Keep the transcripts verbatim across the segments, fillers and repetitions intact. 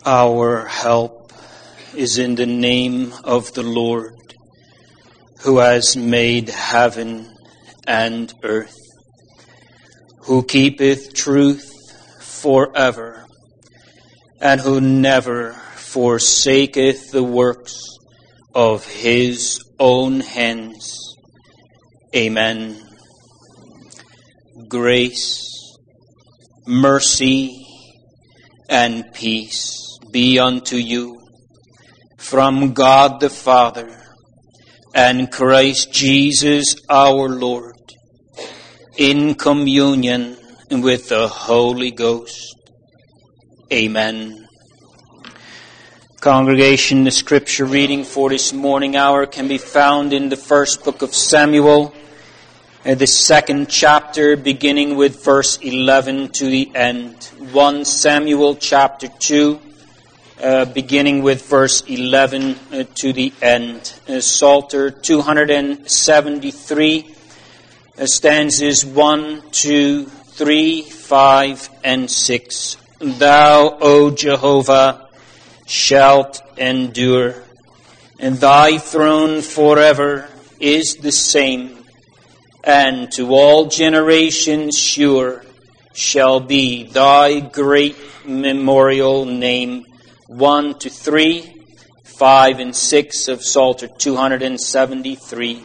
Our help is in the name of the Lord, who has made heaven and earth, who keepeth truth forever, and who never forsaketh the works of his own hands. Amen. Grace, mercy, and peace be unto you from God the Father and Christ Jesus our Lord, in communion with the Holy Ghost. Amen. Congregation, the scripture reading for this morning hour can be found in the first book of Samuel, uh, the second chapter, beginning with verse eleven to the end. First Samuel chapter two, uh, beginning with verse eleven uh, to the end. Uh, Psalter two seventy-three, uh, stanzas one, two, three, five, and six. Thou, O Jehovah, shalt endure, and thy throne forever is the same, and to all generations sure shall be thy great memorial name. One to three, five and six of Psalter two seventy-three.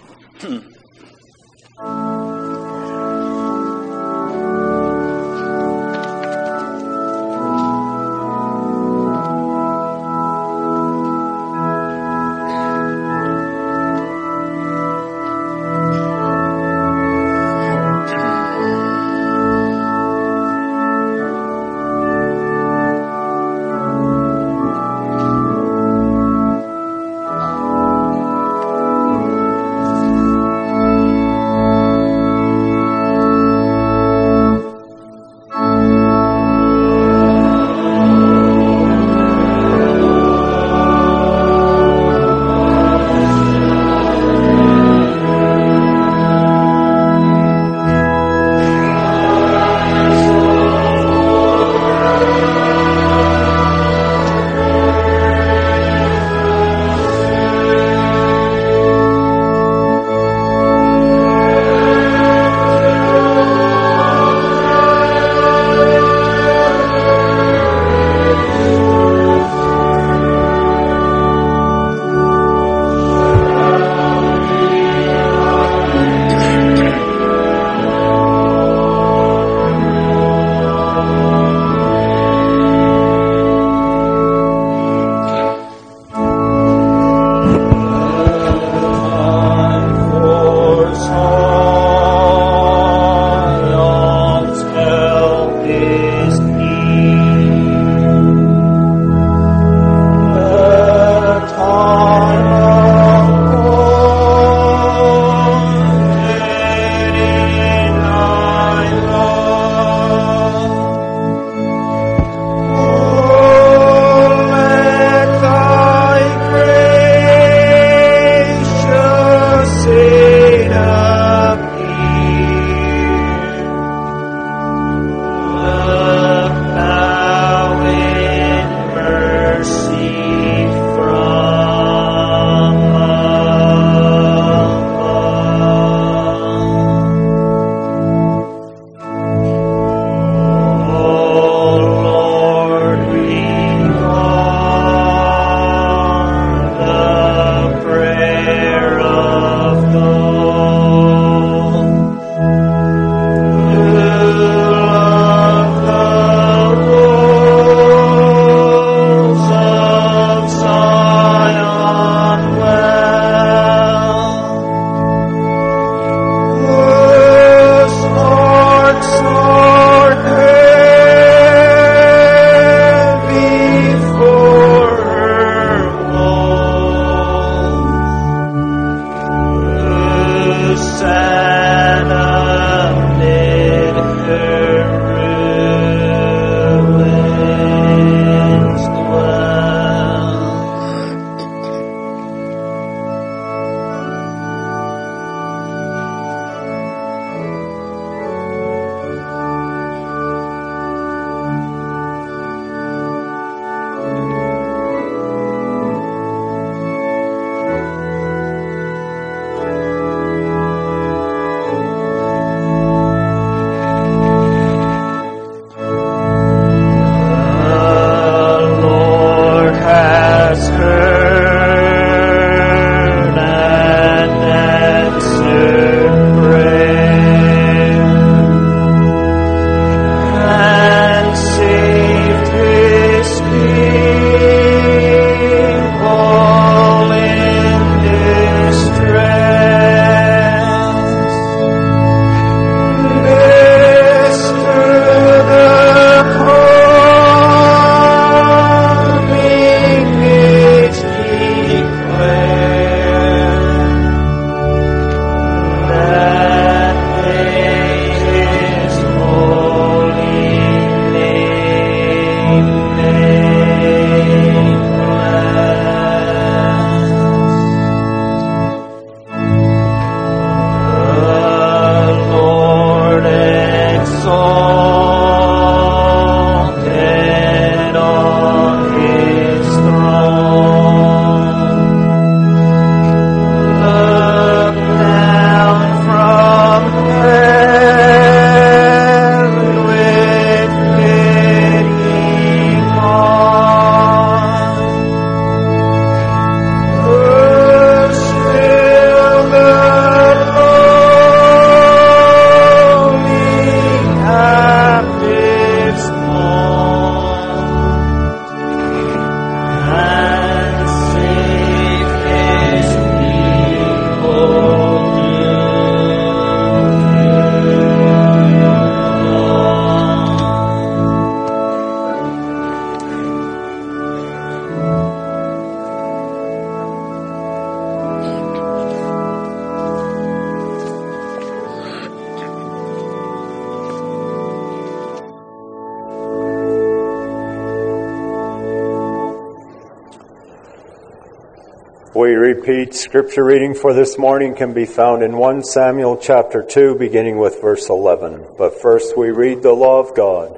We repeat, scripture reading for this morning can be found in First Samuel chapter two, beginning with verse eleven. But first we read the law of God.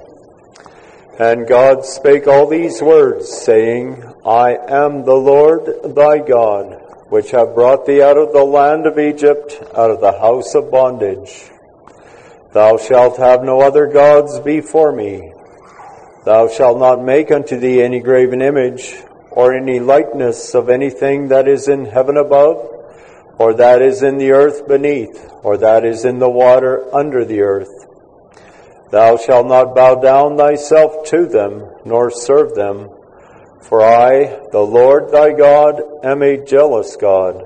And God spake all these words, saying, I am the Lord thy God, which have brought thee out of the land of Egypt, out of the house of bondage. Thou shalt have no other gods before me. Thou shalt not make unto thee any graven image, or any likeness of anything that is in heaven above, or that is in the earth beneath, or that is in the water under the earth. Thou shalt not bow down thyself to them, nor serve them. For I, the Lord thy God, am a jealous God,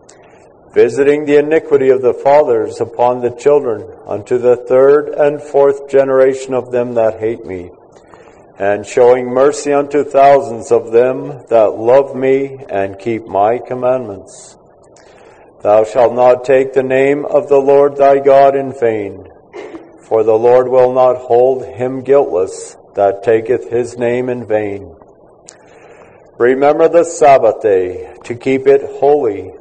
visiting the iniquity of the fathers upon the children, unto the third and fourth generation of them that hate me, and showing mercy unto thousands of them that love me and keep my commandments. Thou shalt not take the name of the Lord thy God in vain, for the Lord will not hold him guiltless that taketh his name in vain. Remember the Sabbath day, to keep it holy.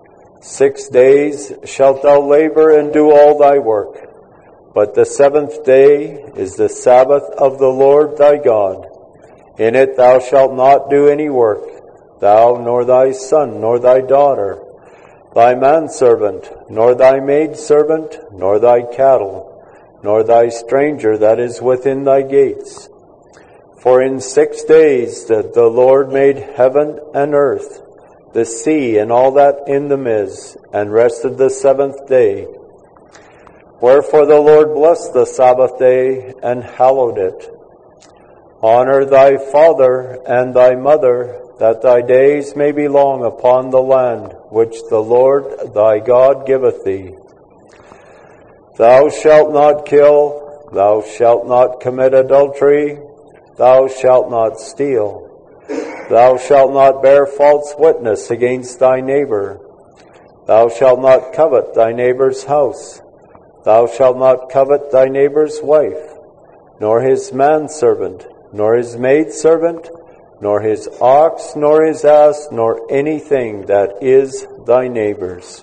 Six days shalt thou labor and do all thy work. But the seventh day is the Sabbath of the Lord thy God. In it thou shalt not do any work, thou, nor thy son, nor thy daughter, thy manservant, nor thy maidservant, nor thy cattle, nor thy stranger that is within thy gates. For in six days that the Lord made heaven and earth, the sea and all that in them is, and rested the seventh day. Wherefore the Lord blessed the Sabbath day and hallowed it. Honor thy father and thy mother, that thy days may be long upon the land which the Lord thy God giveth thee. Thou shalt not kill, thou shalt not commit adultery, thou shalt not steal, thou shalt not bear false witness against thy neighbor, thou shalt not covet thy neighbor's house. Thou shalt not covet thy neighbor's wife, nor his manservant, nor his maidservant, nor his ox, nor his ass, nor anything that is thy neighbor's.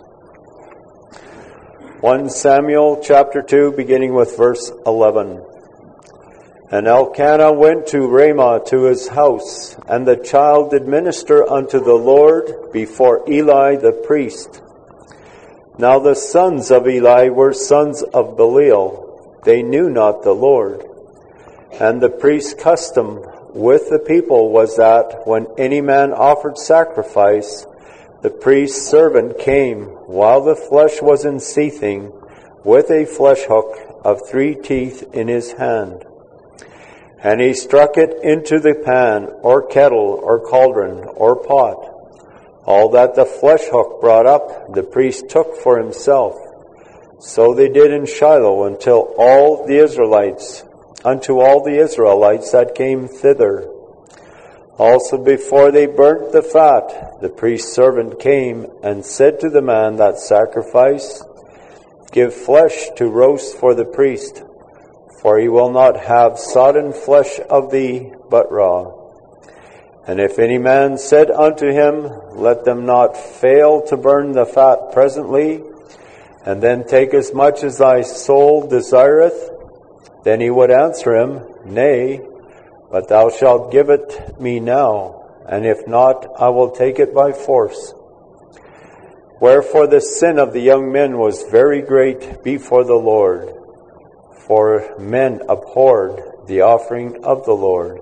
First Samuel chapter two, beginning with verse eleven. And Elkanah went to Ramah to his house, and the child did minister unto the Lord before Eli the priest. Now the sons of Eli were sons of Belial. They knew not the Lord. And the priest's custom with the people was that when any man offered sacrifice, the priest's servant came while the flesh was in seething, with a flesh hook of three teeth in his hand. And he struck it into the pan, or kettle, or cauldron, or pot. All that the flesh hook brought up, the priest took for himself. So they did in Shiloh until all the Israelites, unto all the Israelites that came thither. Also before they burnt the fat, the priest's servant came and said to the man that sacrificed, Give flesh to roast for the priest, for he will not have sodden flesh of thee, but raw. And if any man said unto him, Let them not fail to burn the fat presently, and then take as much as thy soul desireth, then he would answer him, Nay, but thou shalt give it me now, and if not, I will take it by force. Wherefore the sin of the young men was very great before the Lord, for men abhorred the offering of the Lord.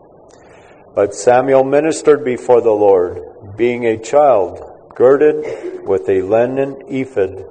But Samuel ministered before the Lord, being a child, girded with a linen ephod.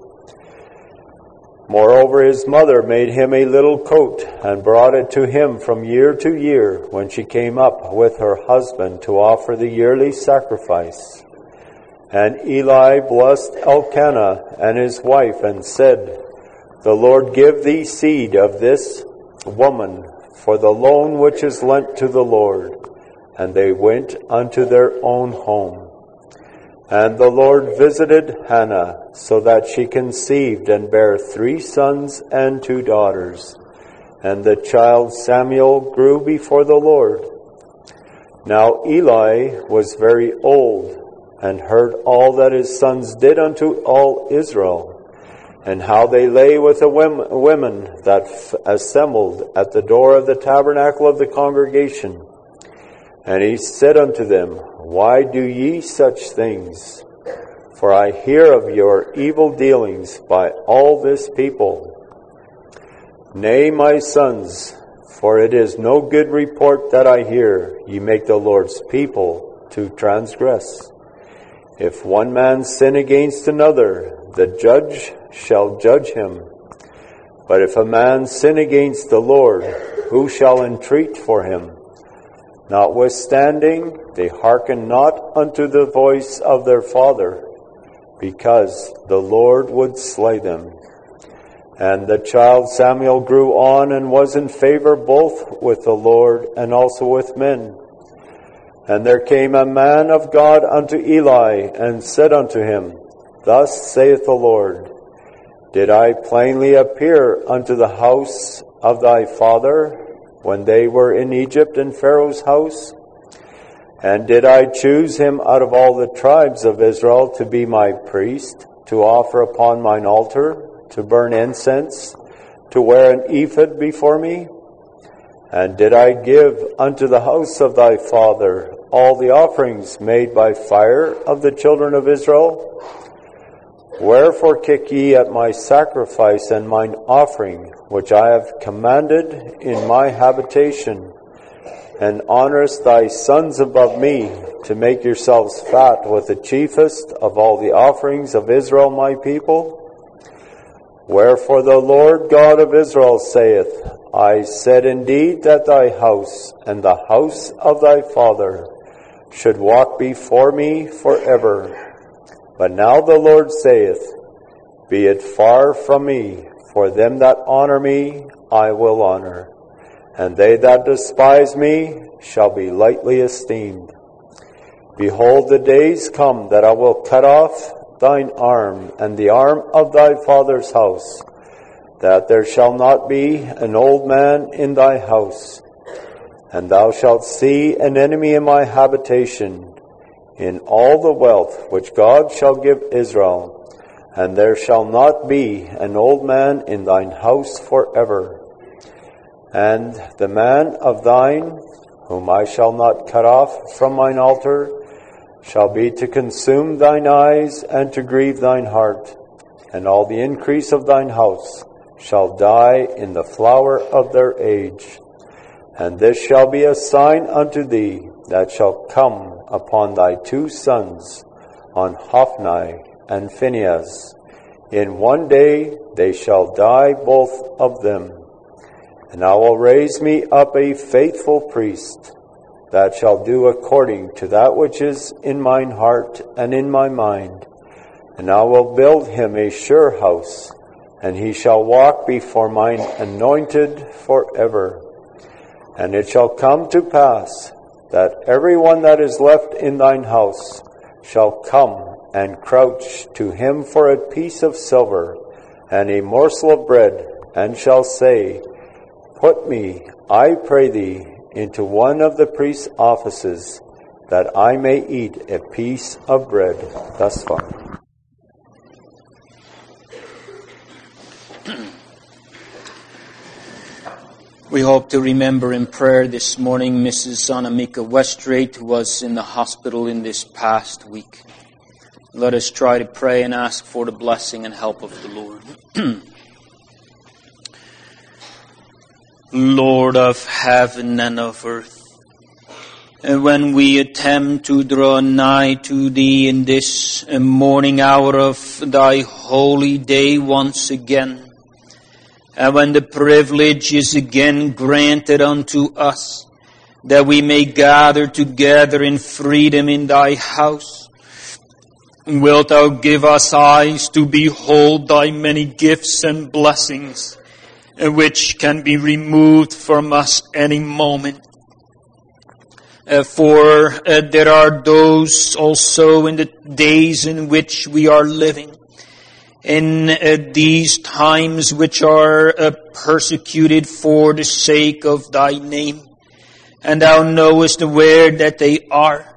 Moreover, his mother made him a little coat, and brought it to him from year to year, when she came up with her husband to offer the yearly sacrifice. And Eli blessed Elkanah and his wife, and said, The Lord give thee seed of this woman for the loan which is lent to the Lord. And they went unto their own home. And the Lord visited Hannah, so that she conceived and bare three sons and two daughters. And the child Samuel grew before the Lord. Now Eli was very old, and heard all that his sons did unto all Israel, and how they lay with the women that f- assembled at the door of the tabernacle of the congregation. And he said unto them, Why do ye such things? For I hear of your evil dealings by all this people. Nay, my sons, for it is no good report that I hear, ye make the Lord's people to transgress. If one man sin against another, the judge shall judge him. But if a man sin against the Lord, who shall entreat for him? Notwithstanding, they hearken not unto the voice of their father, because the Lord would slay them. And the child Samuel grew on and was in favor both with the Lord and also with men. And there came a man of God unto Eli, and said unto him, Thus saith the Lord, Did I plainly appear unto the house of thy father, when they were in Egypt in Pharaoh's house? And did I choose him out of all the tribes of Israel to be my priest, to offer upon mine altar, to burn incense, to wear an ephod before me? And did I give unto the house of thy father all the offerings made by fire of the children of Israel? Wherefore kick ye at my sacrifice and mine offering, which I have commanded in my habitation, and honorest thy sons above me, to make yourselves fat with the chiefest of all the offerings of Israel my people? Wherefore the Lord God of Israel saith, I said indeed that thy house and the house of thy father should walk before me forever. But now the Lord saith, Be it far from me, for them that honor me I will honor, and they that despise me shall be lightly esteemed. Behold, the days come that I will cut off thine arm and the arm of thy father's house, that there shall not be an old man in thy house. And thou shalt see an enemy in my habitation, in all the wealth which God shall give Israel, and there shall not be an old man in thine house forever. And the man of thine, whom I shall not cut off from mine altar, shall be to consume thine eyes and to grieve thine heart, and all the increase of thine house shall die in the flower of their age. And this shall be a sign unto thee that shall come upon thy two sons, on Hophni and Phinehas. In one day they shall die both of them. And I will raise me up a faithful priest, that shall do according to that which is in mine heart and in my mind. And I will build him a sure house, and he shall walk before mine anointed forever. And it shall come to pass that every one that is left in thine house shall come and crouch to him for a piece of silver and a morsel of bread, and shall say, Put me, I pray thee, into one of the priest's offices, that I may eat a piece of bread. Thus far. We hope to remember in prayer this morning Missus Anamika Westrate, who was in the hospital in this past week. Let us try to pray and ask for the blessing and help of the Lord. Lord of heaven and of earth, and when we attempt to draw nigh to Thee in this morning hour of Thy holy day once again, and when the privilege is again granted unto us, that we may gather together in freedom in Thy house, wilt Thou give us eyes to behold Thy many gifts and blessings, which can be removed from us any moment. Uh, for uh, there are those also in the days in which we are living, in uh, these times which are uh, persecuted for the sake of Thy name. And Thou knowest where that they are,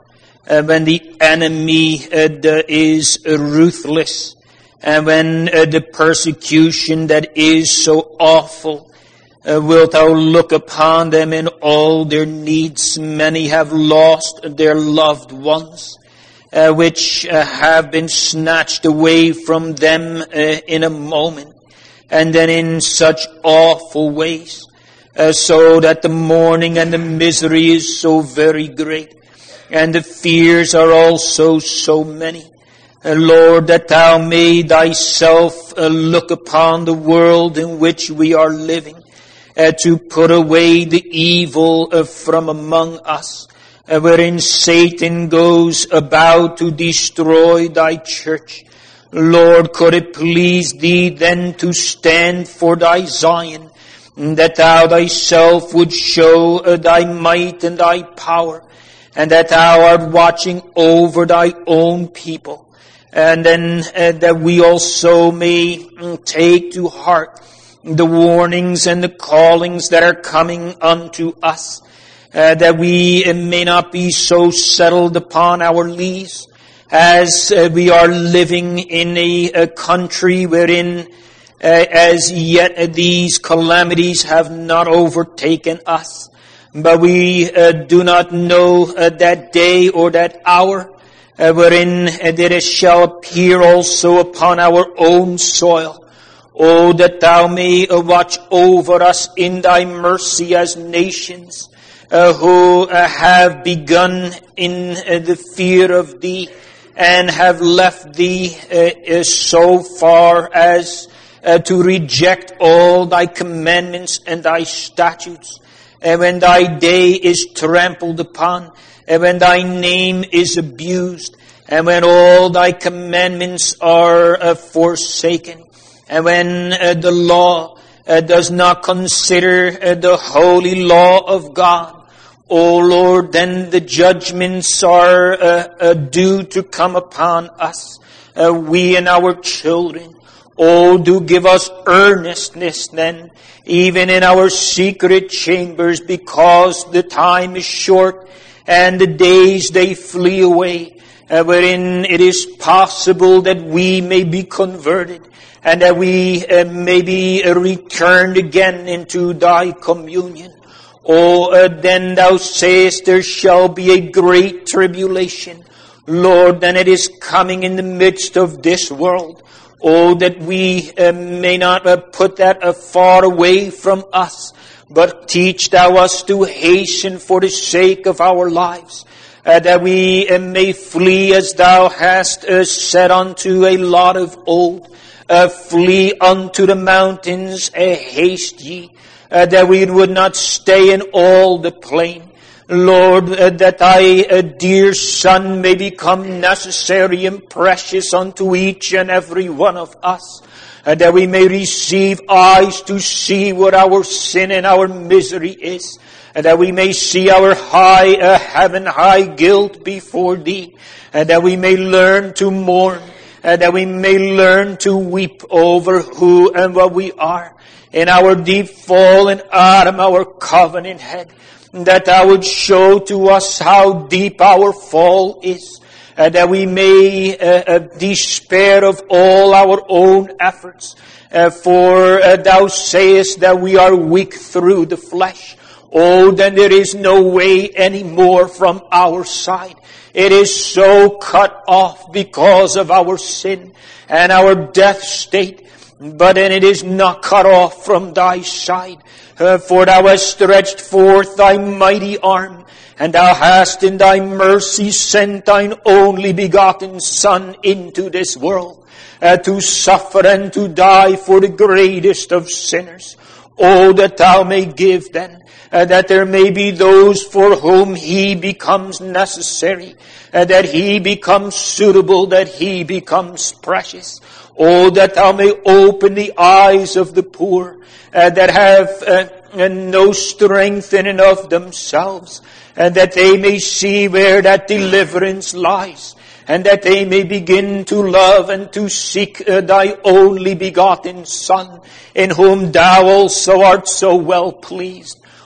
uh, when the enemy uh, is uh, ruthless, and when uh, the persecution that is so awful, uh, wilt thou look upon them in all their needs. Many have lost their loved ones, uh, which uh, have been snatched away from them uh, in a moment, and then in such awful ways, uh, so that the mourning and the misery is so very great, and the fears are also so many. Uh, Lord, that thou may thyself uh, look upon the world in which we are living, uh, to put away the evil uh, from among us, uh, wherein Satan goes about to destroy thy church. Lord, could it please thee then to stand for thy Zion, that thou thyself would show uh, thy might and thy power, and that thou art watching over thy own people. And then uh, that we also may mm, take to heart the warnings and the callings that are coming unto us, uh, that we uh, may not be so settled upon our lees, as uh, we are living in a, a country wherein uh, as yet uh, these calamities have not overtaken us. But we uh, do not know uh, that day or that hour, Uh, wherein uh, that it shall appear also upon our own soil. Oh, that thou may uh, watch over us in thy mercy as nations uh, who uh, have begun in uh, the fear of thee, and have left thee uh, uh, so far as uh, to reject all thy commandments and thy statutes. And when thy day is trampled upon, and when thy name is abused, and when all thy commandments are uh, forsaken, and when uh, the law uh, does not consider uh, the holy law of God, O Lord, then the judgments are uh, uh, due to come upon us, uh, we and our children. Oh, do give us earnestness then, even in our secret chambers, because the time is short, and the days they flee away, uh, wherein it is possible that we may be converted, and that we uh, may be uh, returned again into thy communion. Oh, uh, then thou sayest there shall be a great tribulation. Lord, then it is coming in the midst of this world. Oh, that we uh, may not uh, put that uh, far away from us, but teach thou us to hasten for the sake of our lives, uh, that we uh, may flee as thou hast uh, said unto a lot of old, uh, flee unto the mountains, uh, haste ye, uh, that we would not stay in all the plain. Lord, uh, that thy uh, dear Son may become necessary and precious unto each and every one of us, and that we may receive eyes to see what our sin and our misery is, and that we may see our high uh, heaven, high guilt before thee, and that we may learn to mourn, and that we may learn to weep over who and what we are, in our deep fallen Adam, our covenant head, that thou would show to us how deep our fall is, and that we may uh, uh, despair of all our own efforts, uh, for uh, thou sayest that we are weak through the flesh. Oh, then there is no way anymore from our side. It is so cut off because of our sin and our death state. But then it is not cut off from thy side. Uh, for thou hast stretched forth thy mighty arm, and thou hast in thy mercy sent thine only begotten Son into this world, uh, to suffer and to die for the greatest of sinners. Oh, that thou may give then, uh, that there may be those for whom he becomes necessary, uh, that he becomes suitable, that he becomes precious. Oh, that thou may open the eyes of the poor, uh, that have uh, no strength in and of themselves, and that they may see where that deliverance lies, and that they may begin to love and to seek uh, thy only begotten Son, in whom thou also art so well pleased.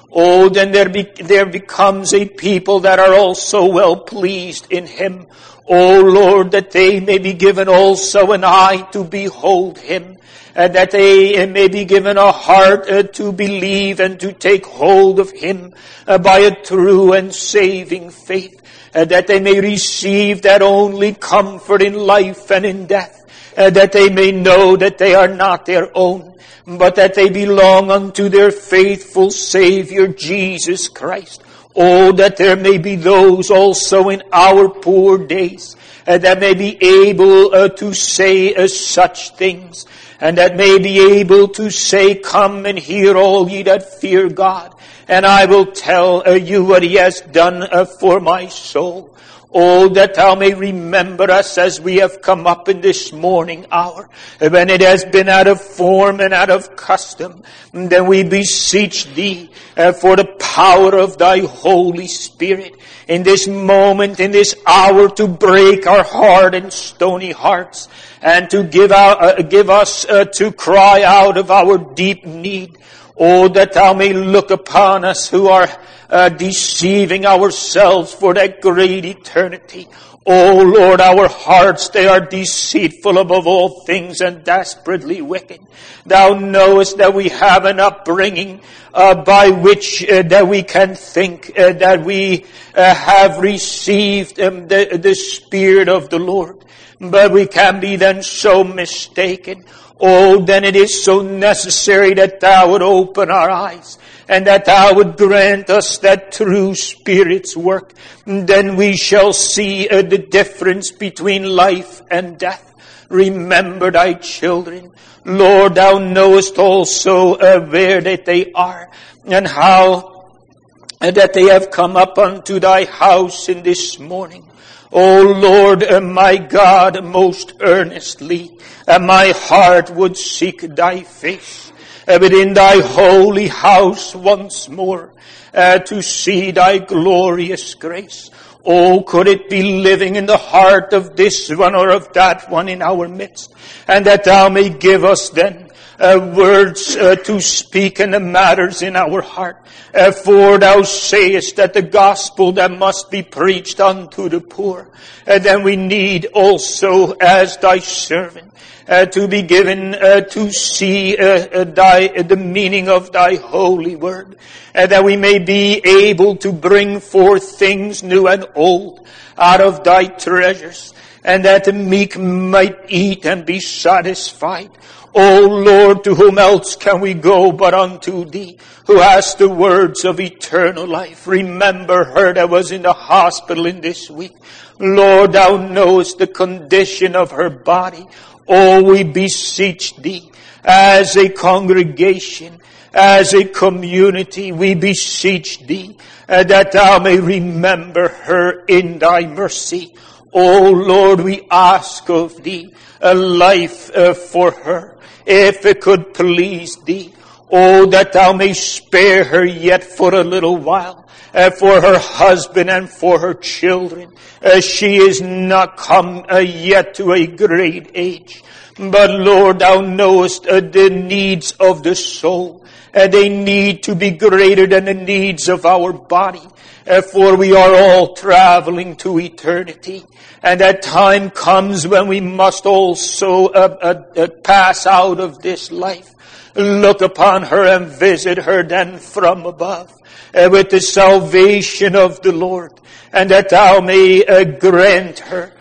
Oh, then there, be, there becomes a people that are also well pleased in Him. Oh Lord, that they may be given also an eye to behold Him, and that they may be given a heart uh, to believe and to take hold of Him uh, by a true and saving faith, uh, that they may receive that only comfort in life and in death, uh, that they may know that they are not their own, but that they belong unto their faithful Savior, Jesus Christ. Oh, that there may be those also in our poor days uh, that may be able uh, to say uh, such things, and that may be able to say, come and hear all ye that fear God, and I will tell uh, you what He has done uh, for my soul. Oh, that Thou may remember us as we have come up in this morning hour, when it has been out of form and out of custom. Then we beseech Thee uh, for the power of Thy Holy Spirit in this moment, in this hour, to break our hard and stony hearts, and to give, out, uh, give us uh, to cry out of our deep need. Oh, that Thou may look upon us who are uh, deceiving ourselves for that great eternity. Oh Lord, our hearts, they are deceitful above all things and desperately wicked. Thou knowest that we have an upbringing uh, by which uh, that we can think uh, that we uh, have received um, the, the Spirit of the Lord. But we can be then so mistaken. Oh, then it is so necessary that Thou would open our eyes, and that Thou would grant us that true Spirit's work. Then we shall see uh, the difference between life and death. Remember Thy children. Lord, Thou knowest also uh, where that they are, and how uh, that they have come up unto Thy house in this morning. O Lord, uh, my God, most earnestly, uh, my heart would seek Thy face uh, within Thy holy house once more, uh, to see Thy glorious grace. Oh, could it be living in the heart of this one or of that one in our midst, and that Thou may give us then Uh, words uh, to speak in the matters in our heart. Uh, for Thou sayest that the gospel that must be preached unto the poor. And then we need also, as Thy servant, uh, to be given uh, to see uh, uh, thy, uh, the meaning of Thy holy word. Uh, that we may be able to bring forth things new and old out of Thy treasures. And that the meek might eat and be satisfied. O Lord, to whom else can we go but unto Thee, who has the words of eternal life? Remember her that was in the hospital in this week. Lord, Thou knowest the condition of her body. Oh, we beseech Thee, as a congregation, as a community, we beseech Thee, uh, that Thou may remember her in Thy mercy. Oh Lord, we ask of Thee a life uh, for her, if it could please Thee. Oh, that Thou may spare her yet for a little while, uh, for her husband and for her children. Uh, she is not come uh, yet to a great age. But Lord, Thou knowest uh, the needs of the soul. Uh, they need to be greater than the needs of our body. Uh, for we are all traveling to eternity. And that time comes when we must also uh, uh, uh, pass out of this life. Look upon her and visit her then from above uh, with the salvation of the Lord. And that Thou may uh, grant her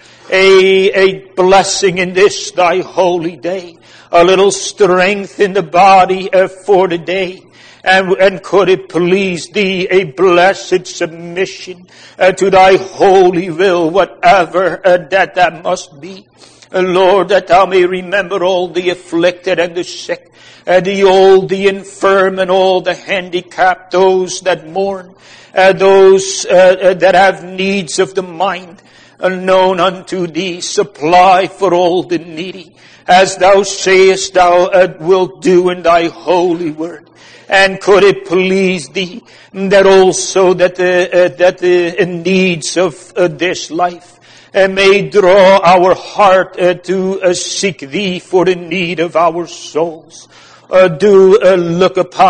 a, a blessing in this Thy holy day. A little strength in the body uh, for the day. And, and could it please Thee, a blessed submission uh, to Thy holy will, whatever uh, that that must be. Uh, Lord, that Thou may remember all the afflicted and the sick, uh, the old, the infirm, and all the handicapped, those that mourn, uh, those uh, uh, that have needs of the mind, unknown unto Thee. Supply for all the needy, as Thou sayest Thou uh, wilt do in Thy holy word. And could it please Thee that also that the, uh, that the needs of uh, this life uh, may draw our heart uh, to uh, seek Thee for the need of our souls. Uh, do uh, look upon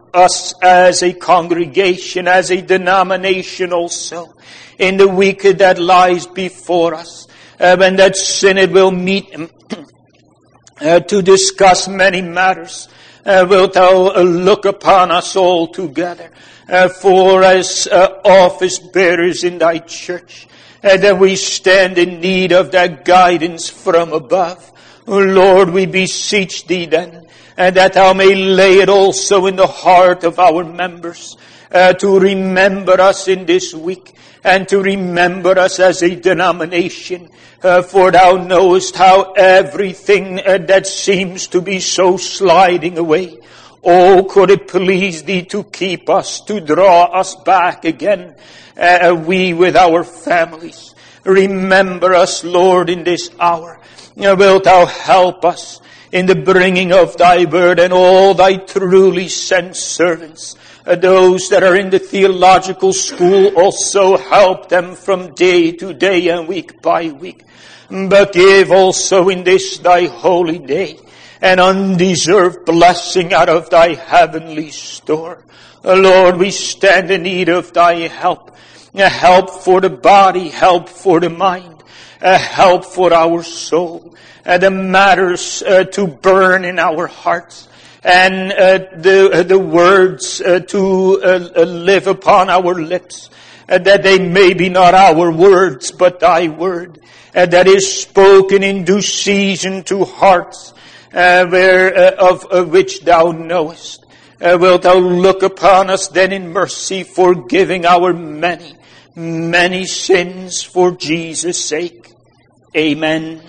us as a congregation, as a denomination also, in the week that lies before us, uh, when that synod will meet uh, to discuss many matters. Uh, wilt thou uh, look upon us all together, uh, for as uh, office bearers in thy church, uh, that we stand in need of that guidance from above. Oh, Lord, we beseech thee then, and that thou may lay it also in the heart of our members, uh, to remember us in this week, and to remember us as a denomination. Uh, for thou knowest how everything uh, that seems to be so sliding away, oh, could it please thee to keep us, to draw us back again, uh, we with our families. Remember us, Lord, in this hour. Uh, wilt thou help us in the bringing of thy word, and all thy truly sent servants, uh, those that are in the theological school, also help them from day to day and week by week. But give also in this thy holy day an undeserved blessing out of thy heavenly store. Uh, Lord, we stand in need of thy help. Uh, help for the body, help for the mind, uh, help for our soul. Uh, the matters uh, to burn in our hearts, and uh, the uh, the words uh, to uh, uh, live upon our lips, uh, that they may be not our words, but thy word, uh, that is spoken in due season to hearts uh, where uh, of, of which thou knowest. Uh, wilt thou look upon us then in mercy, forgiving our many, many sins for Jesus' sake. Amen.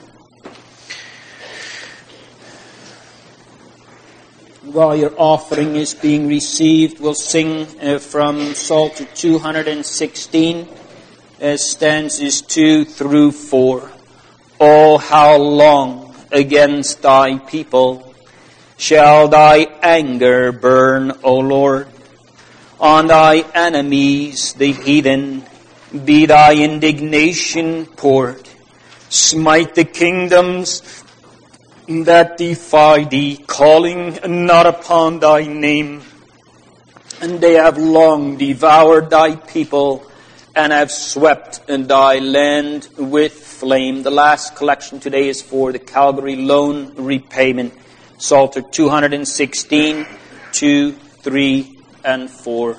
While your offering is being received, we'll sing uh, from Psalter two hundred sixteen, uh, stanzas two through four. Oh, how long against thy people shall thy anger burn, O Lord? On thy enemies, the heathen, be thy indignation poured. Smite the kingdoms that defy thee, calling not upon thy name. And they have long devoured thy people, and have swept thy land with flame. The last collection today is for the Calvary loan repayment. Psalter two hundred sixteen, two, three, and four.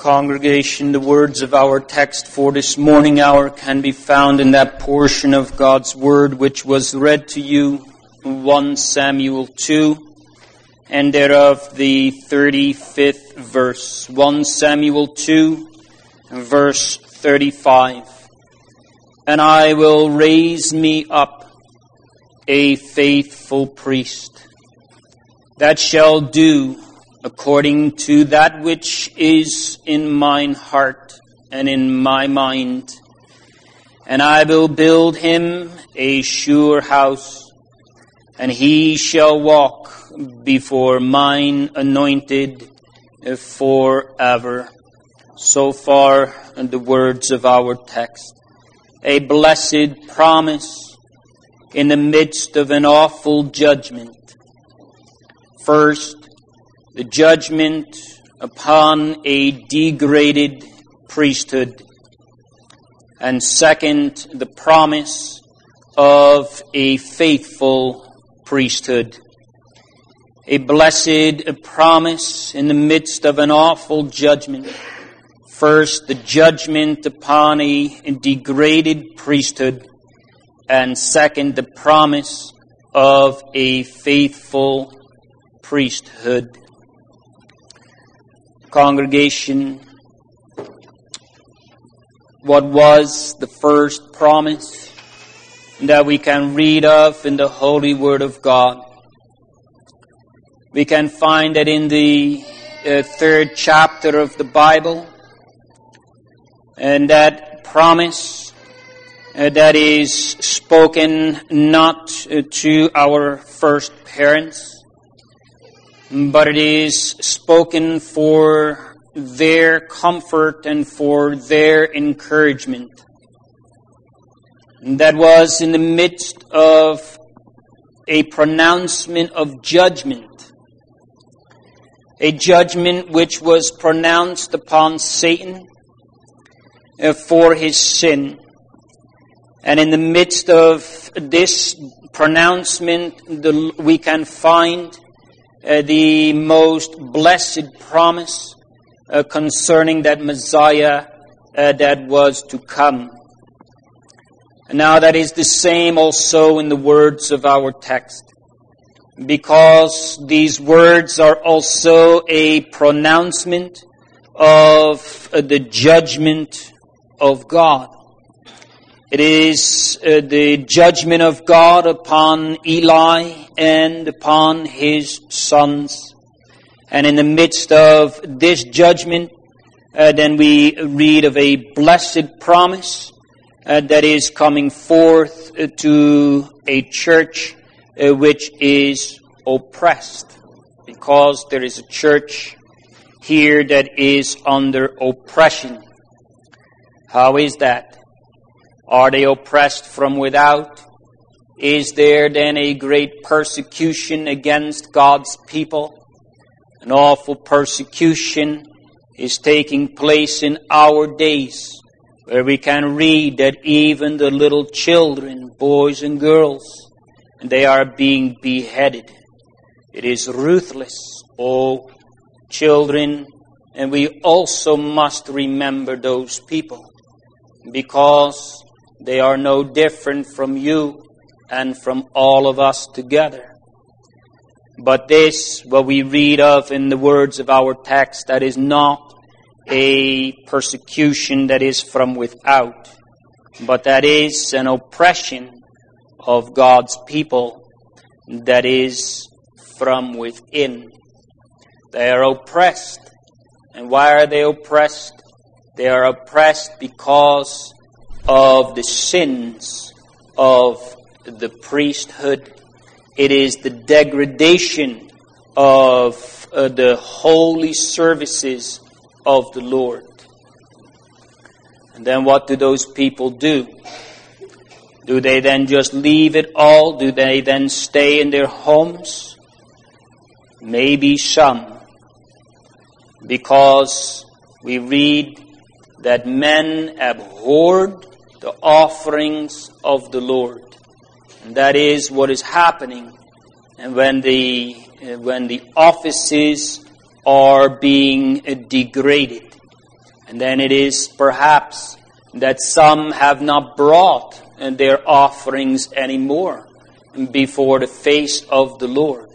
Congregation, the words of our text for this morning hour can be found in that portion of God's Word which was read to you, First Samuel two, and thereof the thirty-fifth verse. First Samuel two, verse thirty-five. And I will raise me up a faithful priest, that shall do according to that which is in mine heart and in my mind. And I will build him a sure house, and he shall walk before mine anointed forever. So far, the words of our text. A blessed promise in the midst of an awful judgment. First, the judgment upon a degraded priesthood. And second, the promise of a faithful priesthood. A blessed promise in the midst of an awful judgment. First, the judgment upon a degraded priesthood. And second, the promise of a faithful priesthood. Congregation, what was the first promise that we can read of in the Holy Word of God? We can find that in the uh, third chapter of the Bible, and that promise uh, that is spoken not uh, to our first parents, but it is spoken for their comfort and for their encouragement. And that was in the midst of a pronouncement of judgment. A judgment which was pronounced upon Satan for his sin. And in the midst of this pronouncement, the, we can find Uh, the most blessed promise uh, concerning that Messiah uh, that was to come. And now that is the same also in the words of our text, because these words are also a pronouncement of uh, the judgment of God. It is uh, the judgment of God upon Eli and upon his sons. And in the midst of this judgment, uh, then we read of a blessed promise uh, that is coming forth uh, to a church uh, which is oppressed. Because there is a church here that is under oppression. How is that? Are they oppressed from without? Is there then a great persecution against God's people? An awful persecution is taking place in our days, where we can read that even the little children, boys and girls, they are being beheaded. It is ruthless, oh children, and we also must remember those people, because they are no different from you and from all of us together. But this, what we read of in the words of our text, that is not a persecution that is from without, but that is an oppression of God's people that is from within. They are oppressed. And why are they oppressed? They are oppressed because of the sins of the priesthood. It is the degradation of uh, the holy services of the Lord. And then what do those people do? Do they then just leave it all? Do they then stay in their homes? Maybe some. Because we read that men abhorred the offerings of the Lord. And that is what is happening. And when the when the offices are being degraded, And then it is perhaps that some have not brought their offerings anymore before the face of the Lord.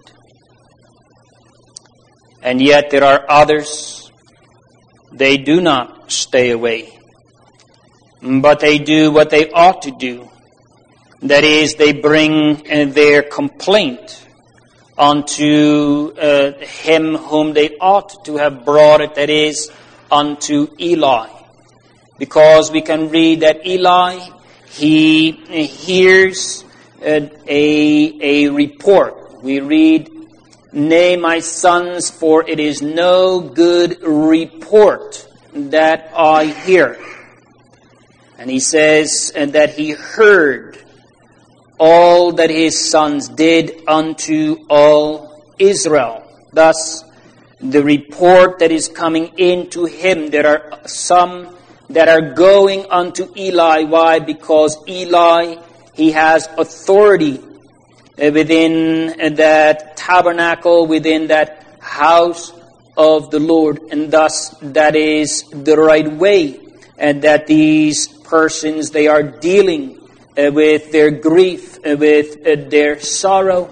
And yet there are others, they do not stay away, but they do what they ought to do. That is, they bring their complaint unto uh, him whom they ought to have brought it, that is, unto Eli. Because we can read that Eli, he hears uh, a, a report. We read, "Nay, my sons, for it is no good report that I hear." And he says uh, that he heard all that his sons did unto all Israel. Thus, the report that is coming into him, there are some that are going unto Eli. Why? Because Eli, he has authority within that tabernacle, within that house of the Lord. And thus, that is the right way. And that these persons, they are dealing uh, with their grief, uh, with uh, their sorrow.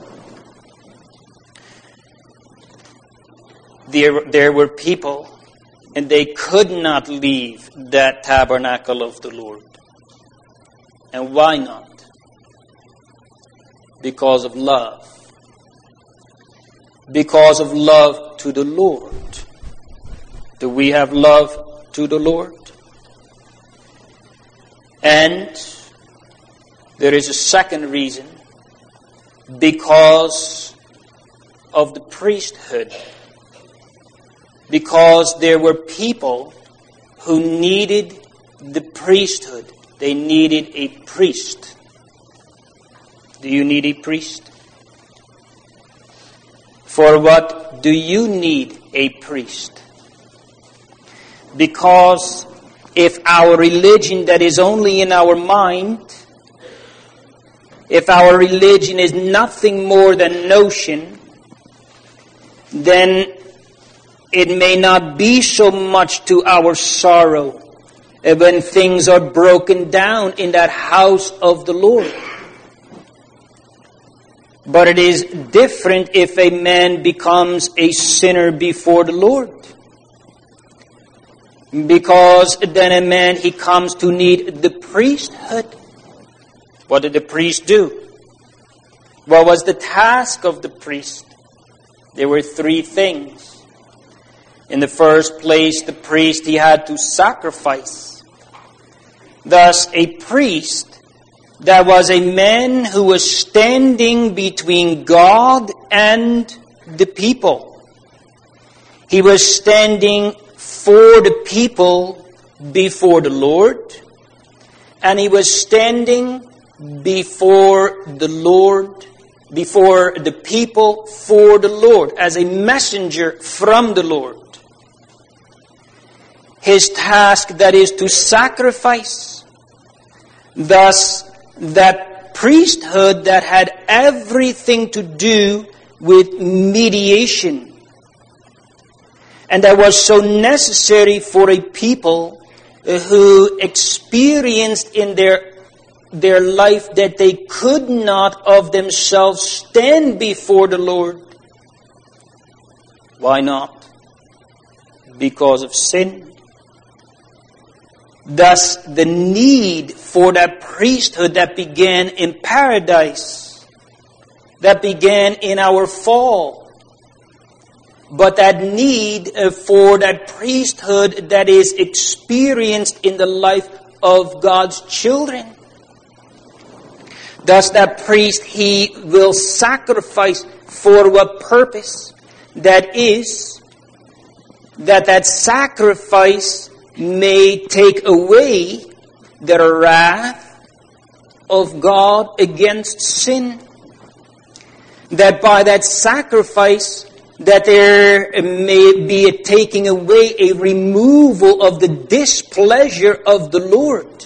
There, there were people, and they could not leave that tabernacle of the Lord. And why not? Because of love. Because of love to the Lord. Do we have love to the Lord? And there is a second reason. Because of the priesthood. Because there were people who needed the priesthood. They needed a priest. Do you need a priest? For what do you need a priest? Because if our religion that is only in our mind, if our religion is nothing more than notion, then it may not be so much to our sorrow when things are broken down in that house of the Lord. But it is different if a man becomes a sinner before the Lord. Because then a man, he comes to need the priesthood. What did the priest do? What was the task of the priest? There were three things. In the first place, the priest, he had to sacrifice. Thus, a priest, that was a man who was standing between God and the people. He was standing for the people before the Lord, and he was standing before the Lord, before the people for the Lord, as a messenger from the Lord. His task, that is to sacrifice. Thus, that priesthood that had everything to do with mediation. And that was so necessary for a people who experienced in their, their life that they could not of themselves stand before the Lord. Why not? Because of sin. Thus, the need for that priesthood that began in paradise, that began in our fall, but that need for that priesthood that is experienced in the life of God's children. Thus, that priest, he will sacrifice for what purpose? That is, that that sacrifice may take away the wrath of God against sin. That by that sacrifice, that there may be a taking away, a removal of the displeasure of the Lord.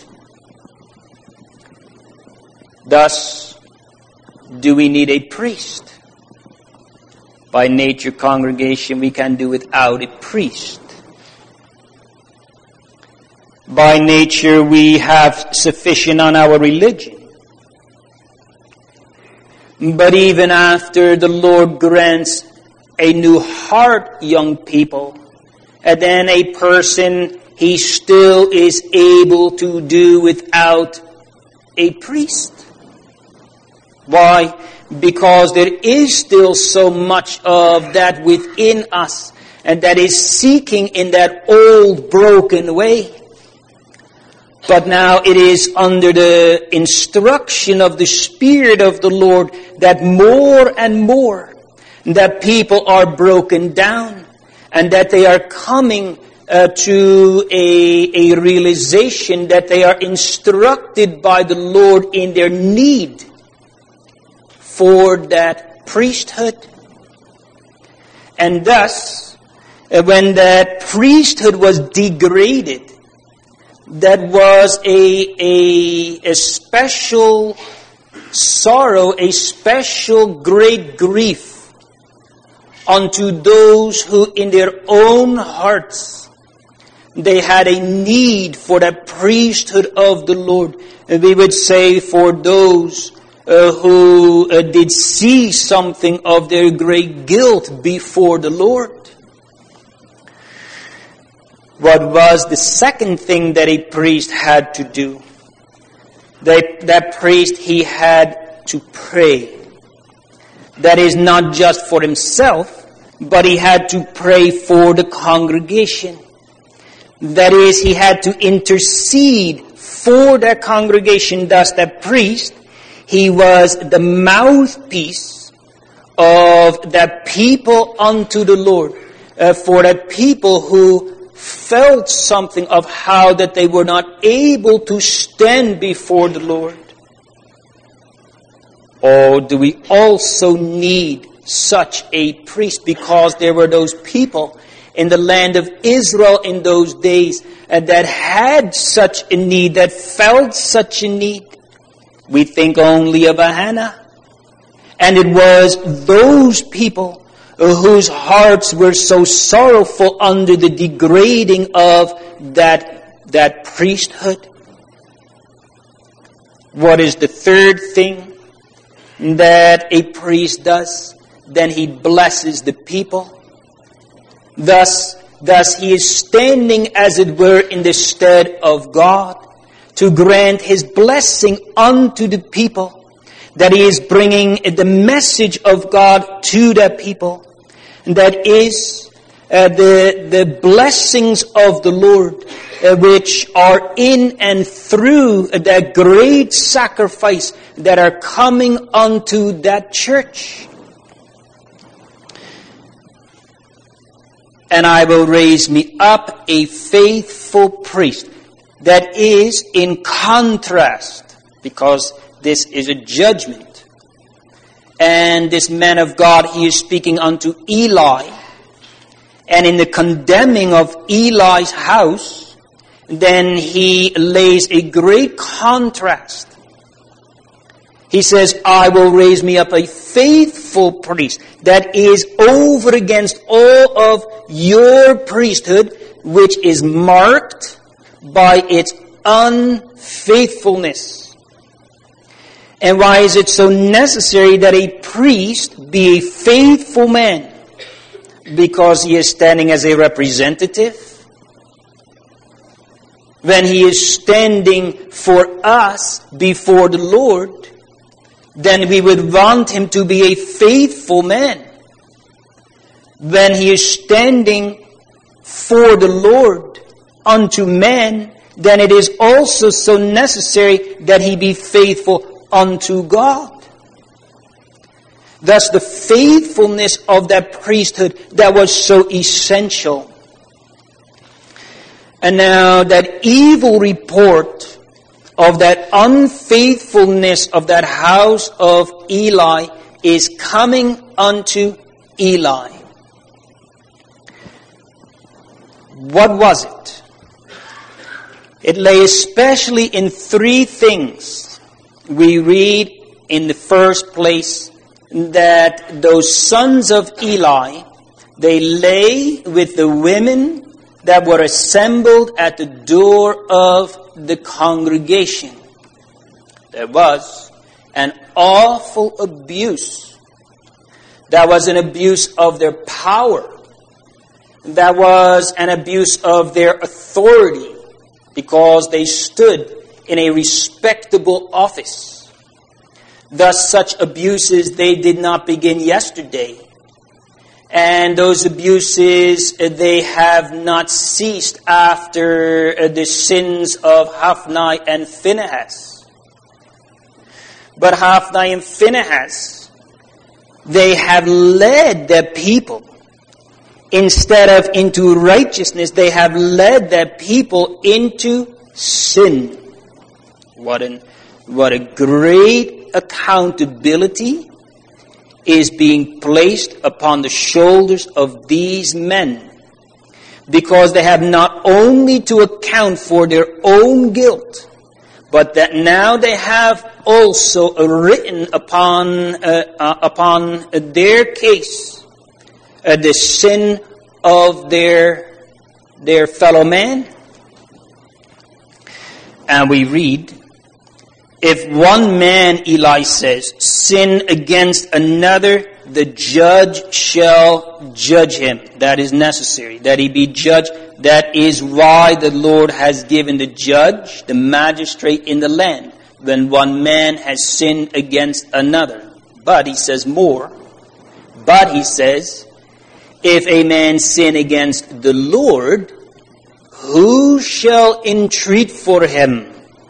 Thus, do we need a priest? By nature, congregation, we can do without a priest. By nature, we have sufficient on our religion. But even after the Lord grants a new heart, young people, and then a person, he still is able to do without a priest. Why? Because there is still so much of that within us, and that is seeking in that old broken way. But now it is under the instruction of the Spirit of the Lord that more and more that people are broken down and that they are coming uh, to a, a realization that they are instructed by the Lord in their need for that priesthood. And thus, uh, when that priesthood was degraded, that was a, a, a special sorrow, a special great grief unto those who in their own hearts, they had a need for the priesthood of the Lord. And we would say for those uh, who uh, did see something of their great guilt before the Lord. What was the second thing that a priest had to do? That, that priest, he had to pray. That is not just for himself, but he had to pray for the congregation. That is, he had to intercede for that congregation. Thus, that priest, he was the mouthpiece of that people unto the Lord. Uh, for that people who felt something of how that they were not able to stand before the Lord. Or do we also need such a priest? Because there were those people in the land of Israel in those days uh, that had such a need, that felt such a need. We think only of Hannah. And it was those people whose hearts were so sorrowful under the degrading of that, that priesthood. What is the third thing that a priest does? Then he blesses the people. Thus, thus he is standing, as it were, in the stead of God to grant his blessing unto the people. That he is bringing the message of God to the people. That is uh, the, the blessings of the Lord, uh, which are in and through that great sacrifice that are coming unto that church. And I will raise me up a faithful priest. That is in contrast, because this is a judgment. And this man of God, he is speaking unto Eli. And in the condemning of Eli's house, then he lays a great contrast. He says, I will raise me up a faithful priest that is over against all of your priesthood, which is marked by its unfaithfulness. And why is it so necessary that a priest be a faithful man? Because he is standing as a representative. When he is standing for us before the Lord, then we would want him to be a faithful man. When he is standing for the Lord unto men, then it is also so necessary that he be faithful unto God. Thus the faithfulness of that priesthood that was so essential. And now that evil report of that unfaithfulness of that house of Eli is coming unto Eli. What was it? It lay especially in three things. We read in the first place that those sons of Eli, they lay with the women that were assembled at the door of the congregation. There was an awful abuse. That was an abuse of their power. That was an abuse of their authority, because they stood in a respectable office. Thus, such abuses, they did not begin yesterday. And those abuses, they have not ceased after the sins of Hophni and Phinehas. But Hophni and Phinehas, they have led their people. Instead of into righteousness, they have led their people into sin. What an, what a great accountability is being placed upon the shoulders of these men, because they have not only to account for their own guilt, but that now they have also written upon uh, uh, upon their case uh, the sin of their their fellow man. And we read, if one man, Eli says, sin against another, the judge shall judge him. That is necessary, that he be judged. That is why the Lord has given the judge, the magistrate in the land, when one man has sinned against another. But he says more. But he says, if a man sin against the Lord, who shall entreat for him?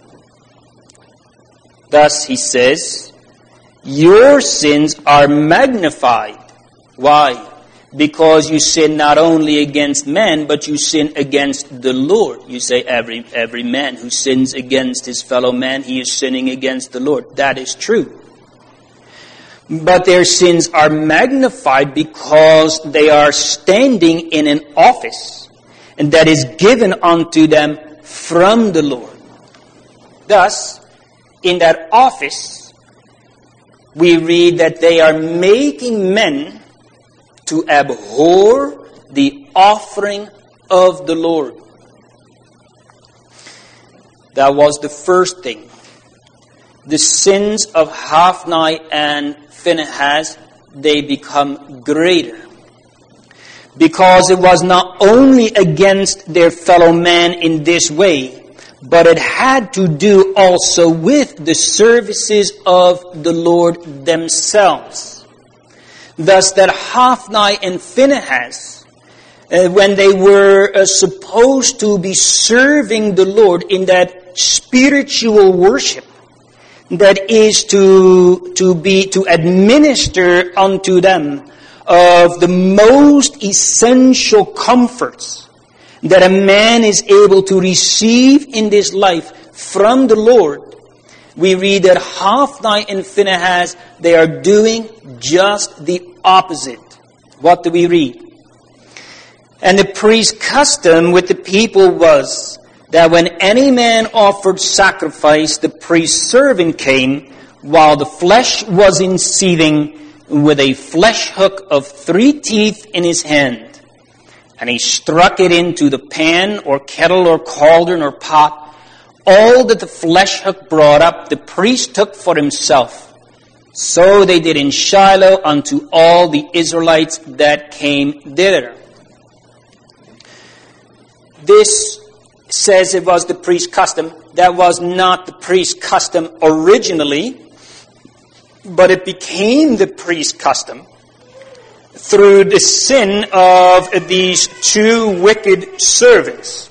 Thus he says, your sins are magnified. Why? Because you sin not only against men, but you sin against the Lord. You say every every man who sins against his fellow man, he is sinning against the Lord. That is true. But their sins are magnified because they are standing in an office, and that is given unto them from the Lord. Thus, in that office, we read that they are making men to abhor the offering of the Lord. That was the first thing. The sins of Hophni and Phinehas, they become greater. Because it was not only against their fellow man in this way, but it had to do also with the services of the Lord themselves. Thus that Hophni and Phinehas, uh, when they were uh, supposed to be serving the Lord in that spiritual worship, that is to, to be, to administer unto them of the most essential comforts that a man is able to receive in this life from the Lord, we read that Hophni and Phinehas, they are doing just the opposite. What do we read? And the priest's custom with the people was that when any man offered sacrifice, the priest's servant came while the flesh was in seething with a flesh hook of three teeth in his hand. And he struck it into the pan or kettle or cauldron or pot. All that the flesh hook brought up, the priest took for himself. So they did in Shiloh unto all the Israelites that came thither. This says it was the priest's custom. That was not the priest's custom originally, but it became the priest's custom through the sin of these two wicked servants.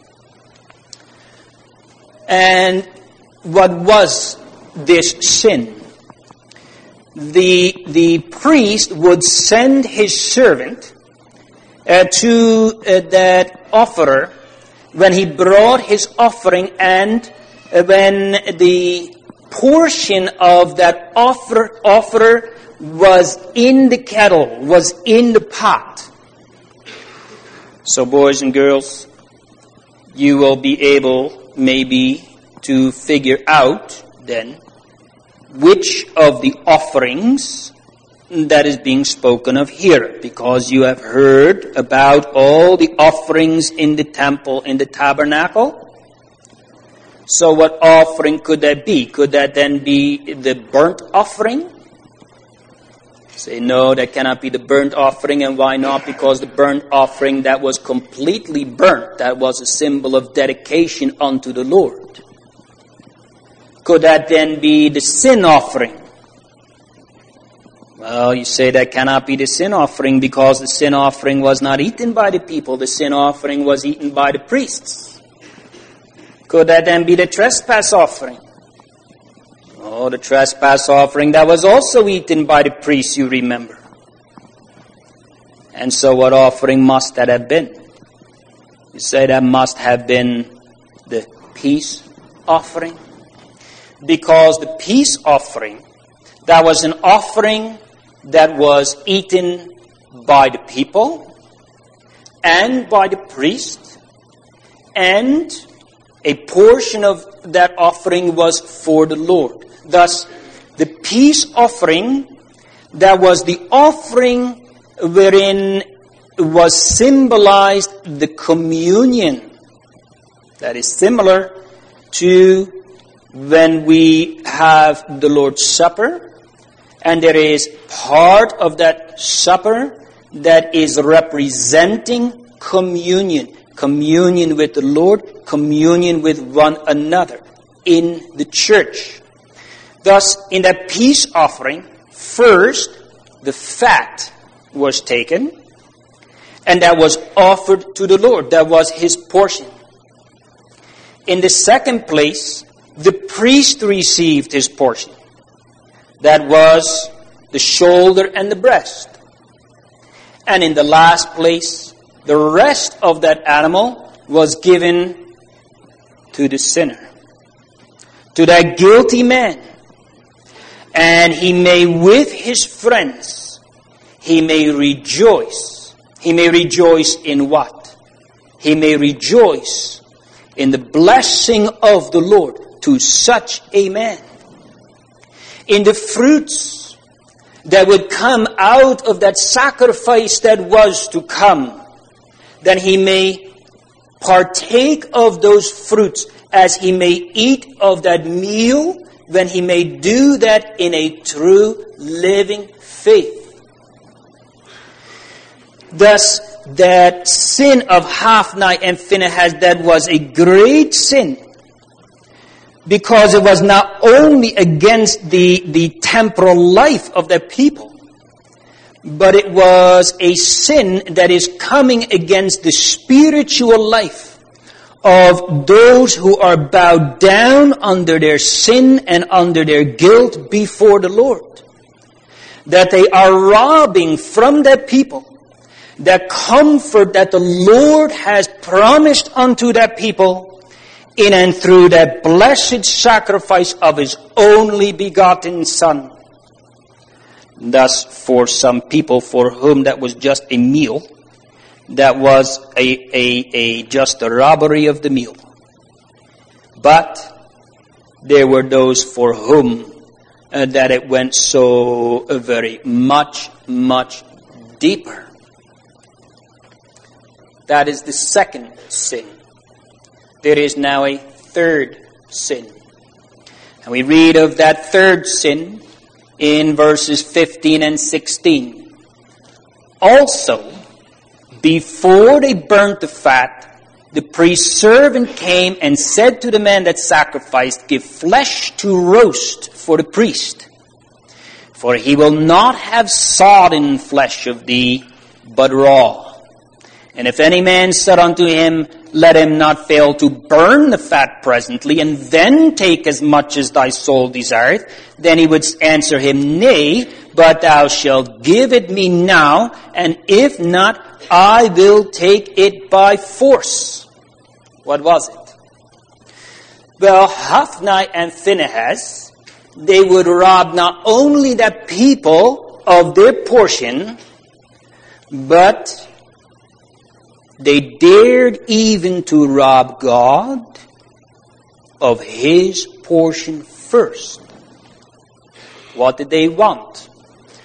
And what was this sin? The, the priest would send his servant uh, to uh, that offerer when he brought his offering, and uh, when the portion of that offer, offerer was in the kettle, was in the pot. So boys and girls, you will be able maybe to figure out then which of the offerings that is being spoken of here, because you have heard about all the offerings in the temple, in the tabernacle. So what offering could that be? Could that then be the burnt offering? Say, no, that cannot be the burnt offering. And why not? Because the burnt offering that was completely burnt, that was a symbol of dedication unto the Lord. Could that then be the sin offering? Well, you say that cannot be the sin offering because the sin offering was not eaten by the people. The sin offering was eaten by the priests. Could that then be the trespass offering? Oh, the trespass offering that was also eaten by the priests, you remember. And so what offering must that have been? You say that must have been the peace offering. Because the peace offering, that was an offering that was eaten by the people and by the priest, and a portion of that offering was for the Lord. Thus, the peace offering, that was the offering wherein was symbolized the communion. That is similar to when we have the Lord's Supper, and there is part of that supper that is representing communion. Communion with the Lord, communion with one another in the church. Thus, in that peace offering, first, the fat was taken, and that was offered to the Lord. That was his portion. In the second place, the priest received his portion. That was the shoulder and the breast. And in the last place, the rest of that animal was given to the sinner, to that guilty man. And he may, with his friends, he may rejoice. He may rejoice in what? He may rejoice in the blessing of the Lord to such a man. In the fruits that would come out of that sacrifice that was to come, then he may partake of those fruits as he may eat of that meal, when he may do that in a true living faith. Thus, that sin of Hophni and Phinehas, that was a great sin, because it was not only against the, the temporal life of the people, but it was a sin that is coming against the spiritual life of those who are bowed down under their sin and under their guilt before the Lord. That they are robbing from that people the comfort that the Lord has promised unto that people in and through that blessed sacrifice of his only begotten Son. Thus, for some people for whom that was just a meal, that was a, a, a just a robbery of the meal. But there were those for whom uh, that it went so uh, very much, much deeper. That is the second sin. There is now a third sin. And we read of that third sin in verses fifteen and sixteen. Also, before they burnt the fat, the priest's servant came and said to the man that sacrificed, "Give flesh to roast for the priest, for he will not have sodden flesh of thee, but raw. And if any man said unto him, Let him not fail to burn the fat presently, and then take as much as thy soul desireth, then he would answer him, Nay, but thou shalt give it me now, and if not, I will take it by force." What was it? Well, Hophni and Phinehas, they would rob not only the people of their portion, but they dared even to rob God of his portion first. What did they want?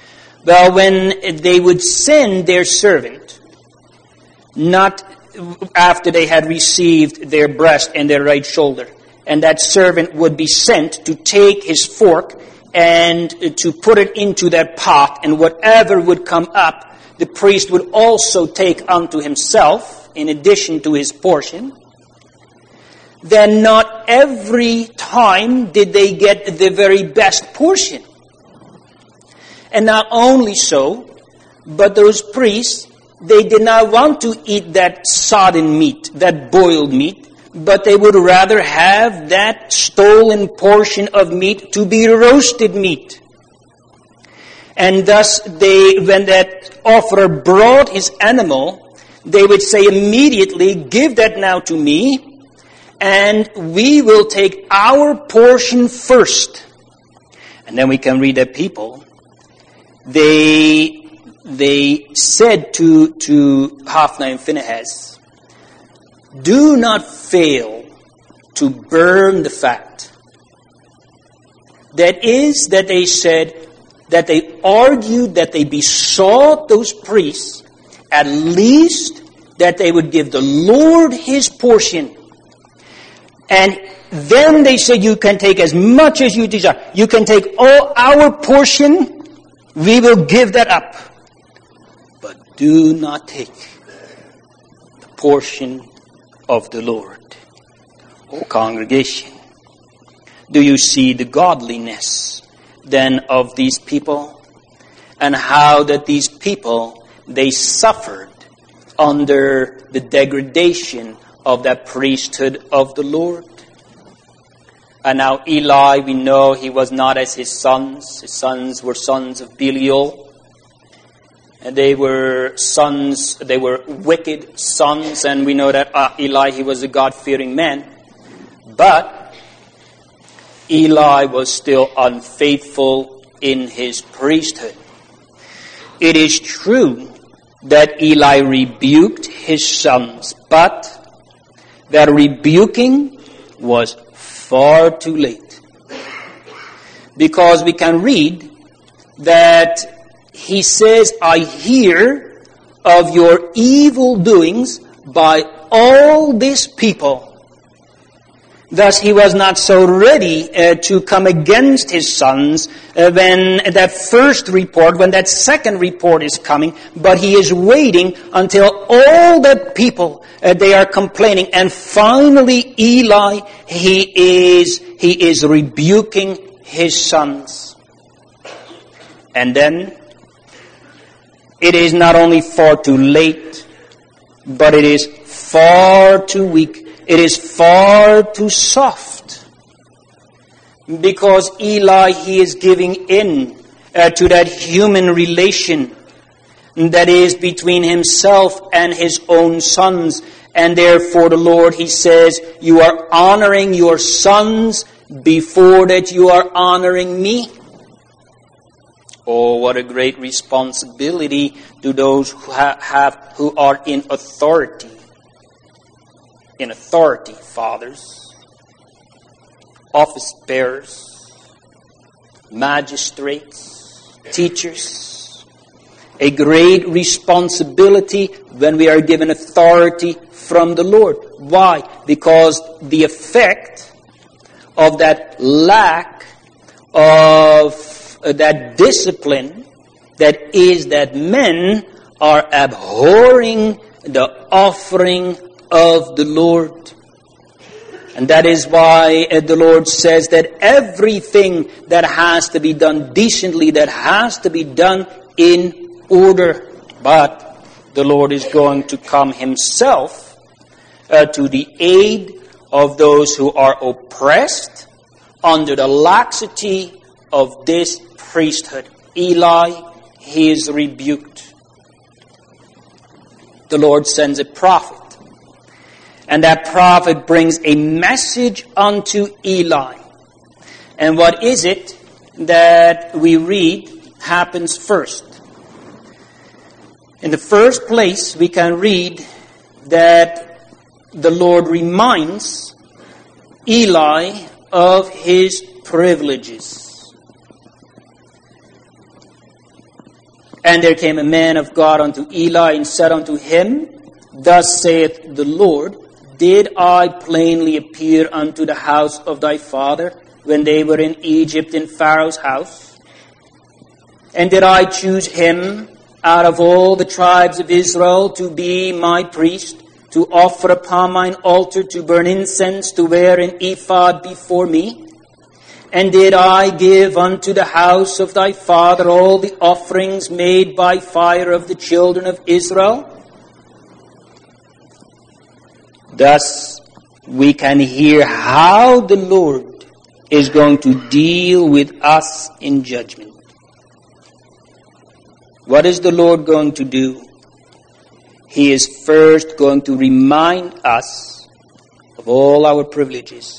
Well, when they would send their servant, not after they had received their breast and their right shoulder, and that servant would be sent to take his fork and to put it into that pot, and whatever would come up, the priest would also take unto himself, in addition to his portion. Then not every time did they get the very best portion. And not only so, but those priests, they did not want to eat that sodden meat, that boiled meat, but they would rather have that stolen portion of meat to be roasted meat. And thus, they, when that offerer brought his animal, they would say immediately, give that now to me, and we will take our portion first. And then we can read that people, they they said to, to Hophni and Phinehas, do not fail to burn the fat. That is, that they said, that they argued that they besought those priests, at least that they would give the Lord his portion. And then they said, you can take as much as you desire. You can take all our portion, we will give that up. But do not take the portion of the Lord. O congregation, do you see the godliness then of these people? And how that these people, they suffered under the degradation of that priesthood of the Lord. And now Eli, we know he was not as his sons. His sons were sons of Belial. And they were sons, they were wicked sons. And we know that uh, Eli, he was a God-fearing man. But Eli was still unfaithful in his priesthood. It is true that Eli rebuked his sons, but that rebuking was far too late. Because we can read that he says, I hear of your evil doings by all this people. Thus he was not so ready uh, to come against his sons uh, when that first report, when that second report is coming, but he is waiting until all the people, uh, they are complaining, and finally Eli, he is, he is rebuking his sons. And then it is not only far too late, but it is far too weak. It is far too soft. Because Eli, he is giving in uh, to that human relation that is between himself and his own sons. And therefore the Lord, he says, you are honoring your sons before that you are honoring me. Oh, what a great responsibility to those who ha- have who are in authority. In authority, fathers, office bearers, magistrates, teachers. A great responsibility when we are given authority from the Lord. Why? Because the effect of that lack of uh, that discipline, that is that men are abhorring the offering of the Lord. And that is why uh, the Lord says that everything that has to be done decently, that has to be done in order. But the Lord is going to come himself uh, to the aid of those who are oppressed under the laxity of this priesthood. Eli, he is rebuked. The Lord sends a prophet. And that prophet brings a message unto Eli. And what is it that we read happens first? In the first place, we can read that the Lord reminds Eli of his privileges. And there came a man of God unto Eli, and said unto him, Thus saith the Lord, Did I plainly appear unto the house of thy father, when they were in Egypt in Pharaoh's house? And did I choose him out of all the tribes of Israel to be my priest, to offer upon mine altar, to burn incense, to wear an ephod before me? And did I give unto the house of thy father all the offerings made by fire of the children of Israel? Thus, we can hear how the Lord is going to deal with us in judgment. What is the Lord going to do? He is first going to remind us of all our privileges.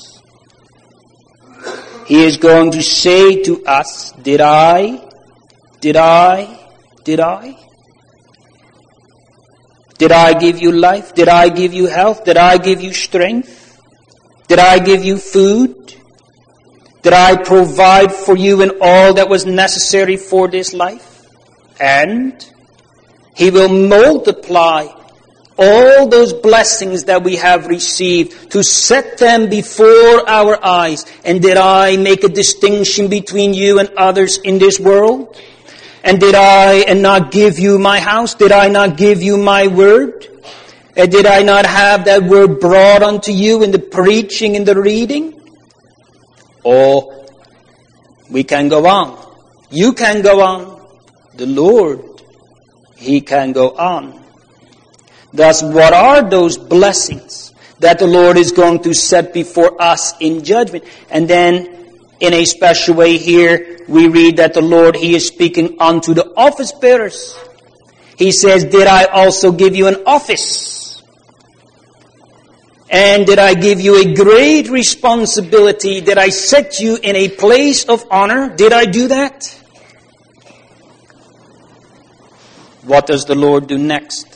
He is going to say to us, Did I, did I, did I? Did I give you life? Did I give you health? Did I give you strength? Did I give you food? Did I provide for you in all that was necessary for this life? And He will multiply all those blessings that we have received to set them before our eyes. And did I make a distinction between you and others in this world? And did I and not give you my house? Did I not give you my word? And did I not have that word brought unto you in the preaching and the reading? Or we can go on. You can go on. The Lord, He can go on. Thus, what are those blessings that the Lord is going to set before us in judgment? And then, in a special way here, we read that the Lord, He is speaking unto the office bearers. He says, Did I also give you an office? And did I give you a great responsibility? Did I set you in a place of honor? Did I do that? What does the Lord do next?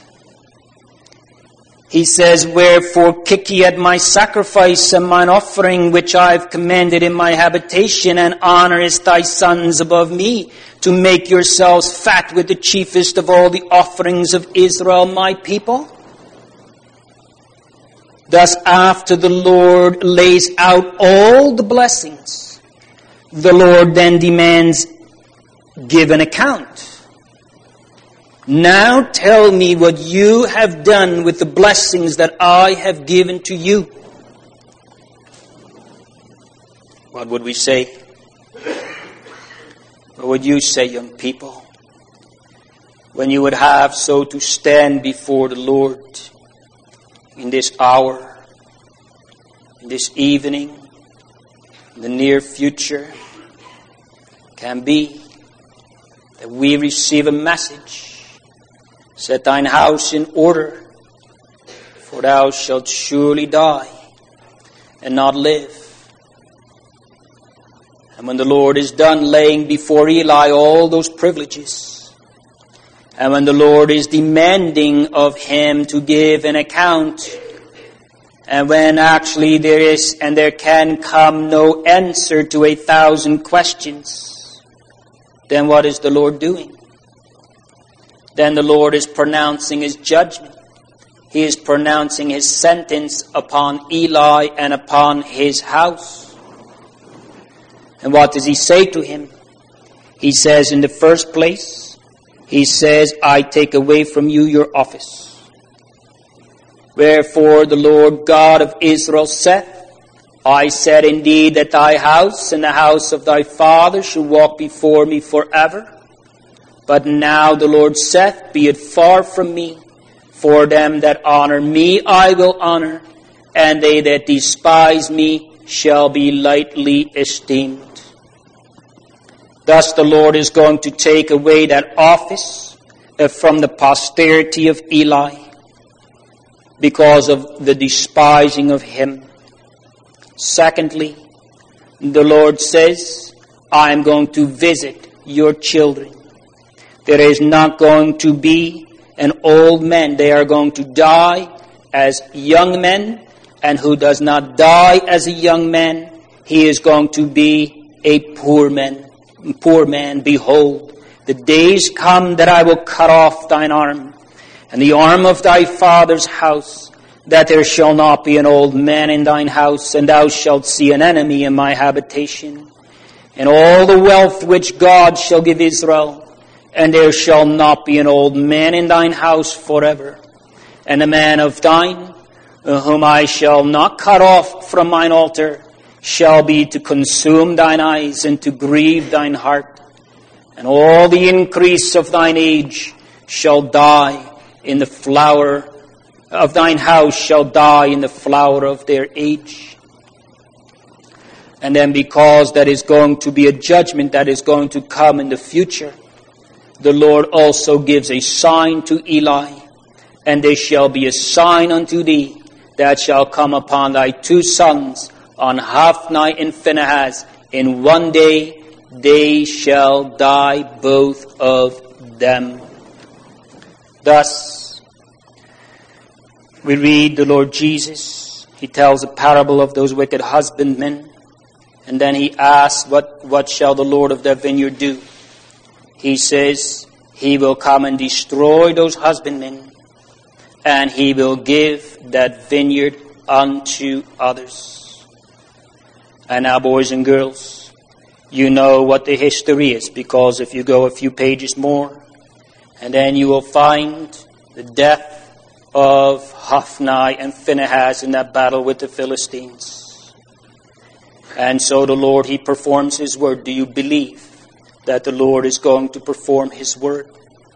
He says, Wherefore kick ye at my sacrifice and mine offering, which I have commanded in my habitation, and honorest thy sons above me, to make yourselves fat with the chiefest of all the offerings of Israel, my people? Thus, after the Lord lays out all the blessings, the Lord then demands, Give an account. Now tell me what you have done with the blessings that I have given to you. What would we say? What would you say, young people, when you would have so to stand before the Lord in this hour, in this evening, in the near future? Can be that we receive a message. Set thine house in order, for thou shalt surely die and not live. And when the Lord is done laying before Eli all those privileges, and when the Lord is demanding of him to give an account, and when actually there is and there can come no answer to a thousand questions, then what is the Lord doing? Then the Lord is pronouncing His judgment. He is pronouncing His sentence upon Eli and upon his house. And what does He say to him? He says, in the first place, He says, I take away from you your office. Wherefore the Lord God of Israel saith, I said indeed that thy house and the house of thy father shall walk before me forever. But now the Lord saith, Be it far from me, for them that honor me I will honor, and they that despise me shall be lightly esteemed. Thus the Lord is going to take away that office from the posterity of Eli because of the despising of him. Secondly, the Lord says, I am going to visit your children. There is not going to be an old man. They are going to die as young men. And who does not die as a young man, he is going to be a poor man. Poor man, behold, the days come that I will cut off thine arm, and the arm of thy father's house, that there shall not be an old man in thine house, and thou shalt see an enemy in my habitation. And all the wealth which God shall give Israel, and there shall not be an old man in thine house forever. And a man of thine, whom I shall not cut off from mine altar, shall be to consume thine eyes and to grieve thine heart. And all the increase of thine age shall die in the flower of thine house shall die in the flower of their age. And then because that is going to be a judgment that is going to come in the future, the Lord also gives a sign to Eli, and there shall be a sign unto thee that shall come upon thy two sons, on Hophni and Phinehas. In one day they shall die, both of them. Thus, we read the Lord Jesus. He tells a parable of those wicked husbandmen. And then he asks, what, what shall the Lord of that vineyard do? He says, he will come and destroy those husbandmen, and he will give that vineyard unto others. And now, boys and girls, you know what the history is, because if you go a few pages more, and then you will find the death of Hophni and Phinehas in that battle with the Philistines. And so the Lord, he performs his word. Do you believe that the Lord is going to perform his word?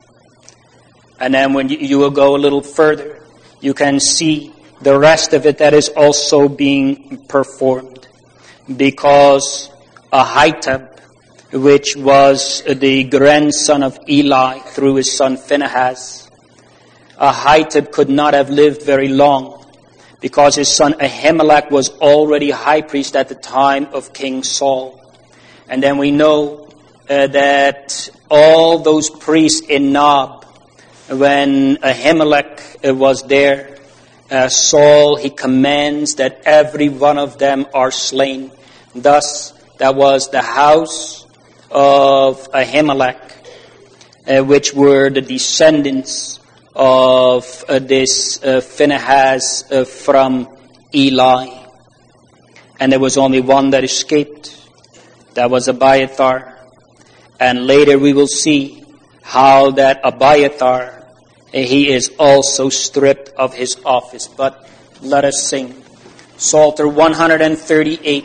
And then when you, you will go a little further, you can see the rest of it that is also being performed. Because Ahitub, which was the grandson of Eli through his son Phinehas, Ahitub could not have lived very long, because his son Ahimelech was already high priest at the time of King Saul. And then we know uh, that all those priests in Nob, when Ahimelech uh, was there, uh, Saul, he commands that every one of them are slain. Thus, that was the house of Ahimelech, uh, which were the descendants of uh, this uh, Phinehas uh, from Eli. And there was only one that escaped. That was Abiathar. And later we will see how that Abiathar, he is also stripped of his office. But let us sing Psalter one thirty-eight.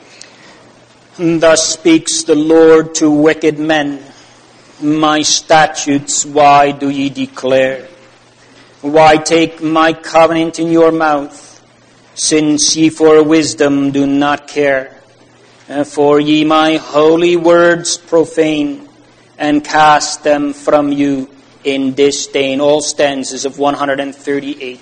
Thus speaks the Lord to wicked men, my statutes why do ye declare? Why take my covenant in your mouth, since ye for wisdom do not care? For ye my holy words profane, and cast them from you in disdain. All stanzas of one thirty-eight.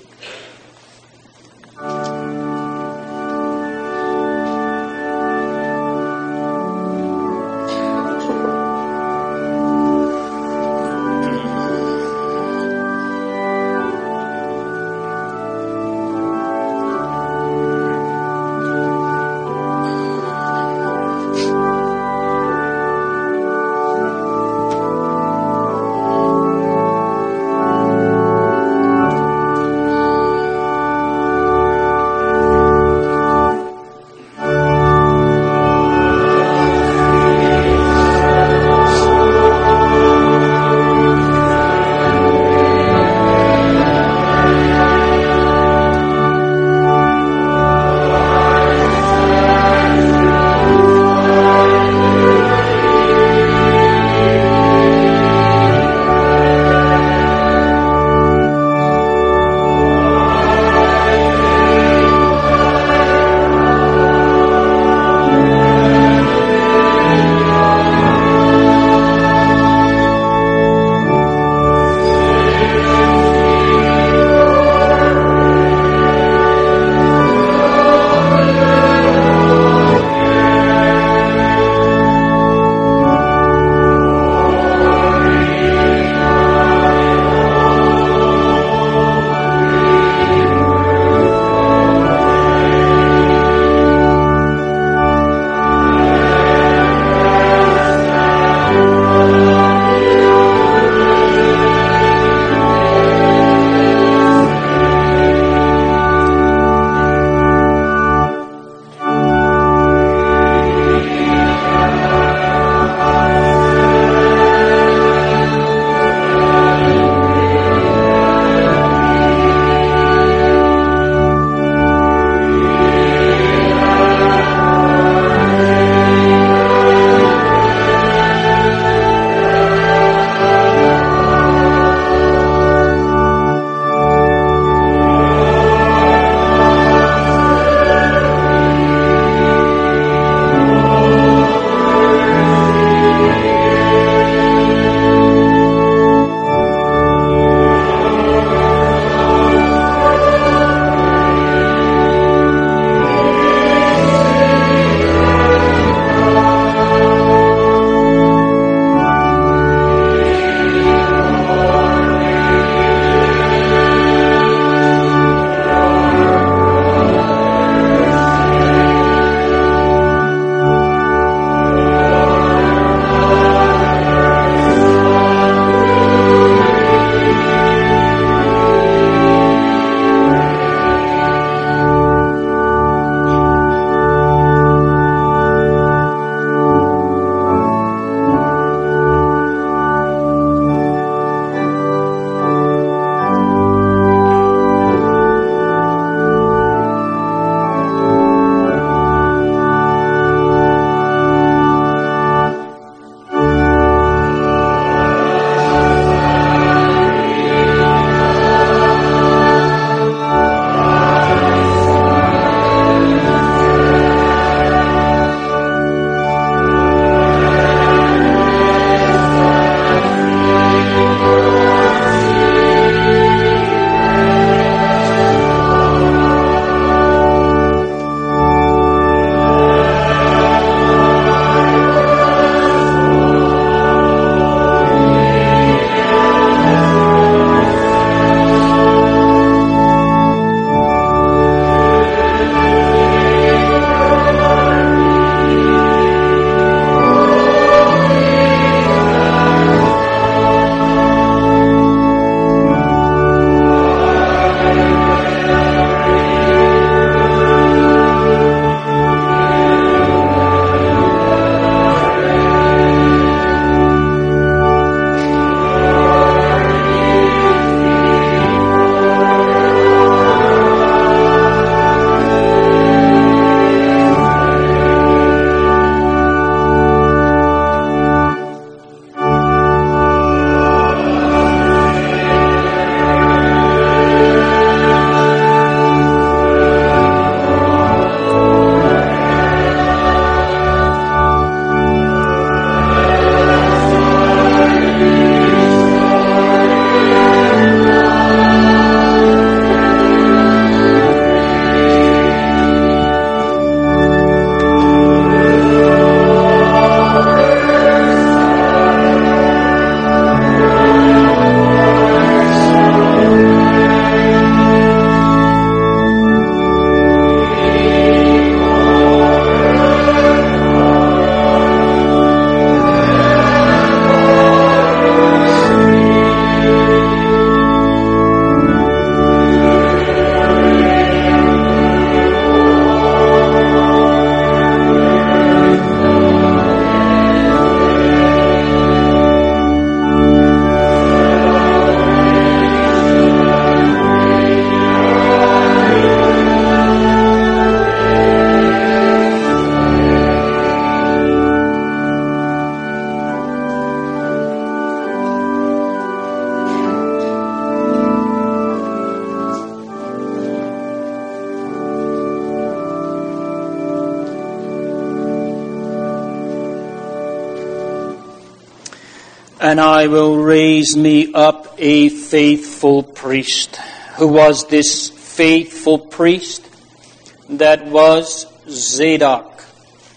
And I will raise me up a faithful priest. Who was this faithful priest? That was Zadok.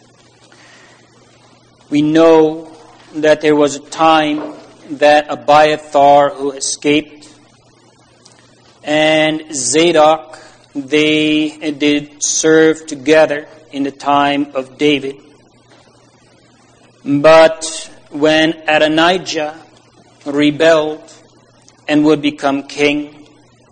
We know that there was a time that Abiathar, who escaped, and Zadok, they did serve together in the time of David. But when Adonijah rebelled and would become king,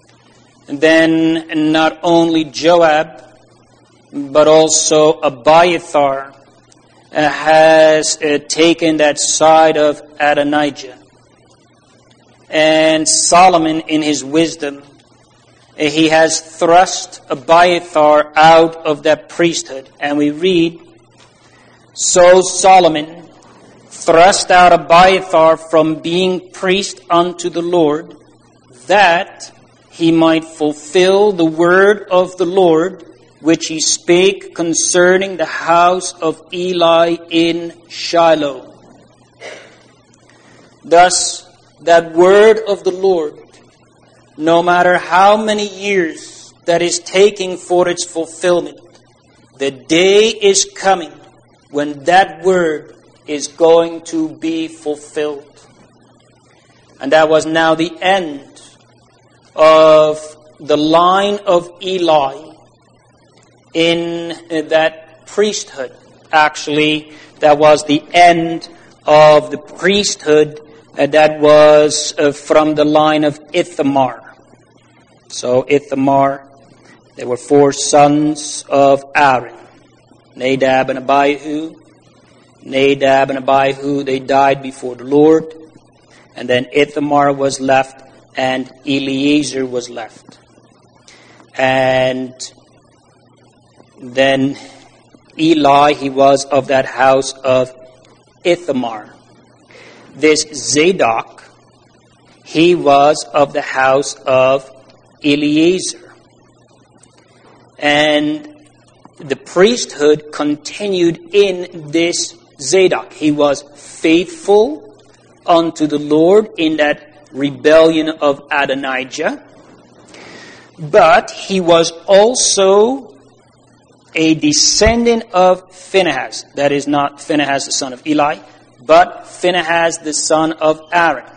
then not only Joab, but also Abiathar uh, has uh, taken that side of Adonijah. And Solomon, in his wisdom, uh, he has thrust Abiathar out of that priesthood. And we read, so Solomon thrust out Abiathar from being priest unto the Lord, that he might fulfill the word of the Lord, which he spake concerning the house of Eli in Shiloh. Thus, that word of the Lord, no matter how many years that is taking for its fulfillment, the day is coming when that word is going to be fulfilled. And that was now the end of the line of Eli in that priesthood. Actually, that was the end of the priesthood that was uh, from the line of Ithamar. So Ithamar, there were four sons of Aaron, Nadab and Abihu. Nadab and Abihu, they died before the Lord. And then Ithamar was left and Eleazar was left. And then Eli, he was of that house of Ithamar. This Zadok, he was of the house of Eleazar. And the priesthood continued in this Zadok. He was faithful unto the Lord in that rebellion of Adonijah. But he was also a descendant of Phinehas. That is not Phinehas the son of Eli, but Phinehas the son of Aaron.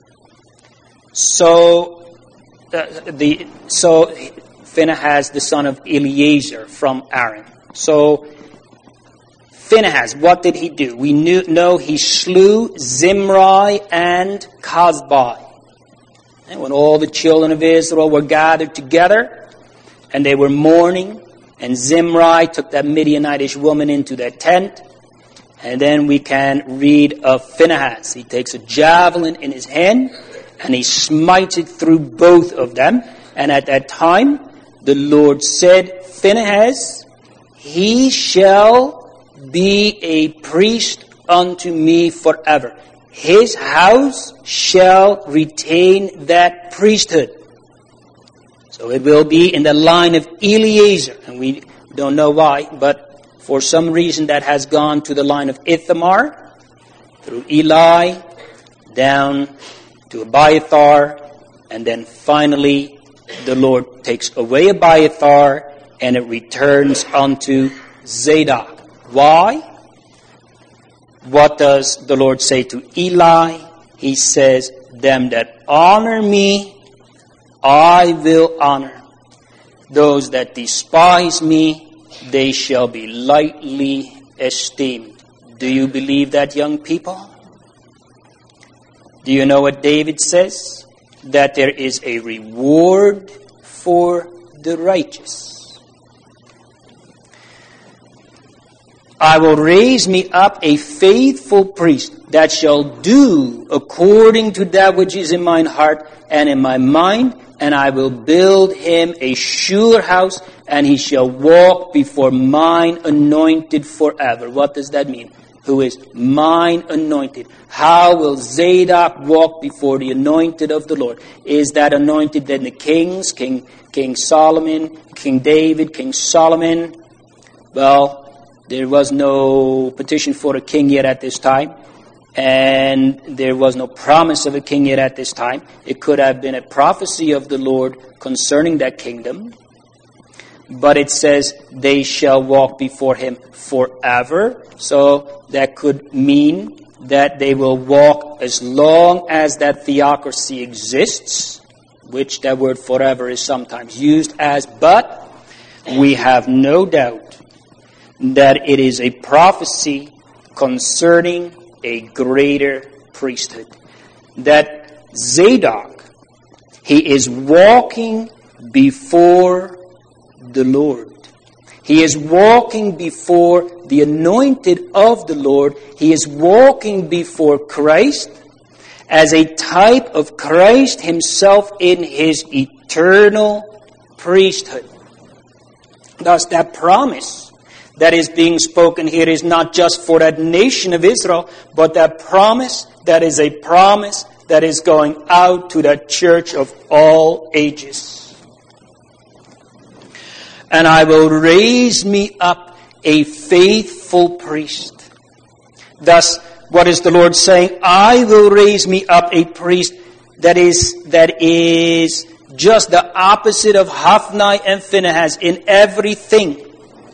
So, uh, the so Phinehas the son of Eleazar from Aaron. So, Phinehas, what did he do? We knew, know he slew Zimri and Cozbi. And when all the children of Israel were gathered together, and they were mourning, and Zimri took that Midianitish woman into their tent, and then we can read of Phinehas. He takes a javelin in his hand, and he smites it through both of them. And at that time, the Lord said, Phinehas, he shall be a priest unto me forever. His house shall retain that priesthood. So it will be in the line of Eleazar. And we don't know why, but for some reason that has gone to the line of Ithamar, through Eli, down to Abiathar, and then finally the Lord takes away Abiathar, and it returns unto Zadok. Why? What does the Lord say to Eli? He says, them that honor me, I will honor. Those that despise me, they shall be lightly esteemed. Do you believe that, young people? Do you know what David says? That there is a reward for the righteous. I will raise me up a faithful priest that shall do according to that which is in mine heart and in my mind, and I will build him a sure house, and he shall walk before mine anointed forever. What does that mean? Who is mine anointed? How will Zadok walk before the anointed of the Lord? Is that anointed then the kings, King King Solomon, King David, King Solomon? Well, there was no petition for a king yet at this time. And there was no promise of a king yet at this time. It could have been a prophecy of the Lord concerning that kingdom. But it says, they shall walk before him forever. So that could mean that they will walk as long as that theocracy exists, which that word forever is sometimes used as. But we have no doubt that it is a prophecy concerning a greater priesthood. That Zadok, he is walking before the Lord. He is walking before the anointed of the Lord. He is walking before Christ as a type of Christ himself in his eternal priesthood. Thus, that promise that is being spoken here is not just for that nation of Israel, but that promise that is a promise that is going out to the church of all ages. And I will raise me up a faithful priest. Thus, what is the Lord saying? I will raise me up a priest that is that is just the opposite of Hophni and Phinehas in everything.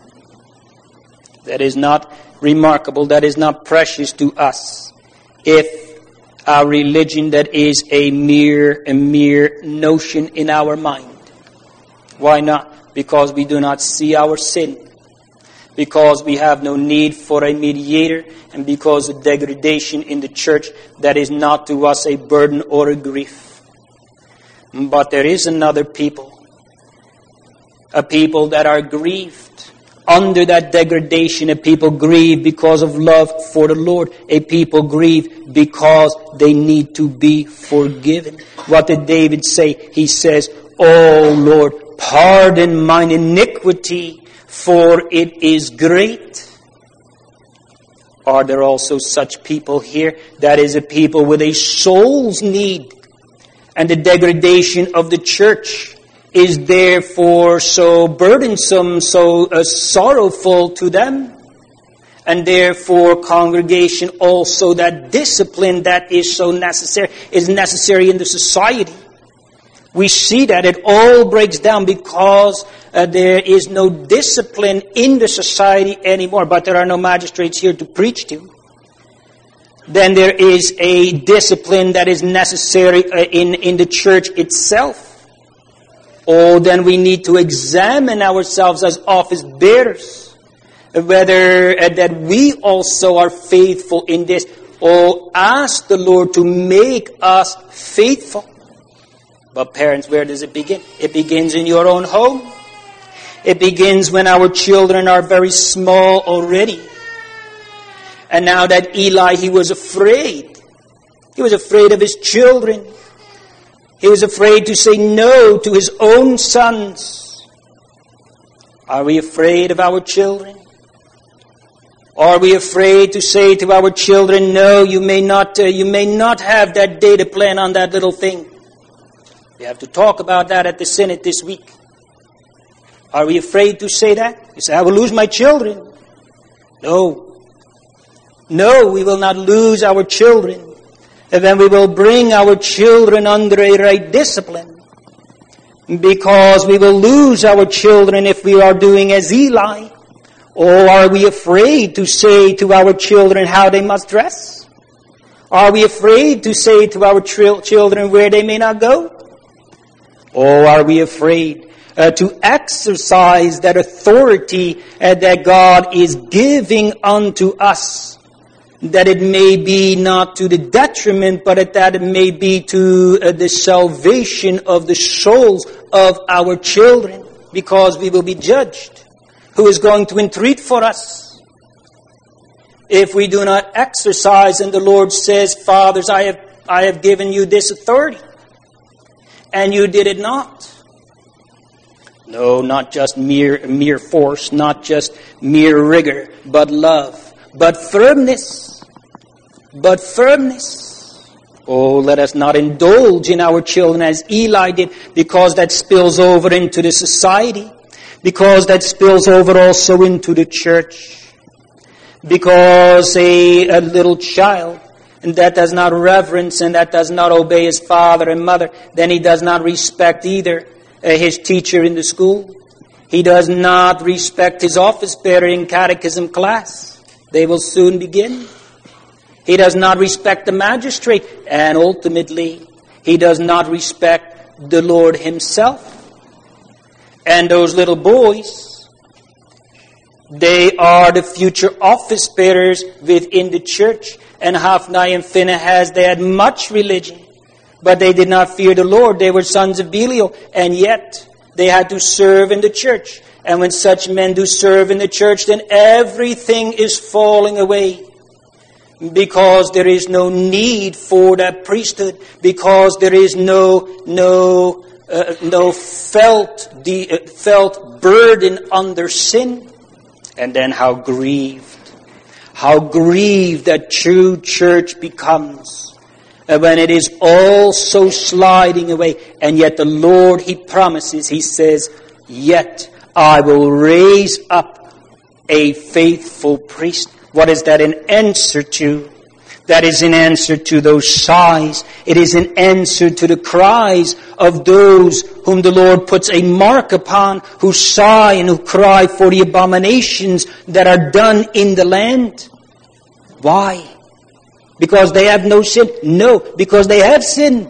That is not remarkable, that is not precious to us. If our religion that is a mere a mere notion in our mind. Why not? Because we do not see our sin. Because we have no need for a mediator. And because of degradation in the church that is not to us a burden or a grief. But there is another people. A people that are grieved under that degradation. A people grieve because of love for the Lord. A people grieve because they need to be forgiven. What did David say? He says, "O Lord, pardon mine iniquity, for it is great." Are there also such people here? That is a people with a soul's need. And the degradation of the church is therefore so burdensome, so uh, sorrowful to them. And therefore, congregation, also that discipline that is so necessary, is necessary in the society. We see that it all breaks down because uh, there is no discipline in the society anymore. But there are no magistrates here to preach to. Then there is a discipline that is necessary uh, in, in the church itself. Oh, then we need to examine ourselves as office bearers. Whether uh, that we also are faithful in this. Oh, ask the Lord to make us faithful. But parents, where does it begin? It begins in your own home. It begins when our children are very small already. And now that Eli, he was afraid. He was afraid of his children. He was afraid to say no to his own sons. Are we afraid of our children? Are we afraid to say to our children, no, you may not, uh, you may not have that data plan on that little thing? We have to talk about that at the Synod this week. Are we afraid to say that? You say, I will lose my children. No. No, we will not lose our children. And then we will bring our children under a right discipline. Because we will lose our children if we are doing as Eli. Or are we afraid to say to our children how they must dress? Are we afraid to say to our tri- children where they may not go? Or are we afraid uh, to exercise that authority uh, that God is giving unto us? That it may be not to the detriment, but that it may be to uh, the salvation of the souls of our children. Because we will be judged. Who is going to entreat for us? If we do not exercise, and the Lord says, fathers, I have, I have given you this authority. And you did it not. No, not just mere, mere force, not just mere rigor, but love, but firmness, but firmness. Oh, let us not indulge in our children as Eli did, because that spills over into the society, because that spills over also into the church. Because a, a little child and that does not reverence and that does not obey his father and mother, then he does not respect either uh, his teacher in the school. He does not respect his office bearer in catechism class. They will soon begin. He does not respect the magistrate. And ultimately, he does not respect the Lord himself. And those little boys, they are the future office bearers within the church. And Hophni and Phinehas, they had much religion, but they did not fear the Lord. They were sons of Belial, and yet they had to serve in the church. And when such men do serve in the church, then everything is falling away. Because there is no need for that priesthood. Because there is no no uh, no felt the uh, felt burden under sin. And then how grieved, how grieved that true church becomes uh, when it is all so sliding away. And yet the Lord, He promises, He says, "Yet I will raise up a faithful priest." What is that an answer to? That is an answer to those sighs. It is an answer to the cries of those whom the Lord puts a mark upon, who sigh and who cry for the abominations that are done in the land. Why? Because they have no sin? No, because they have sin.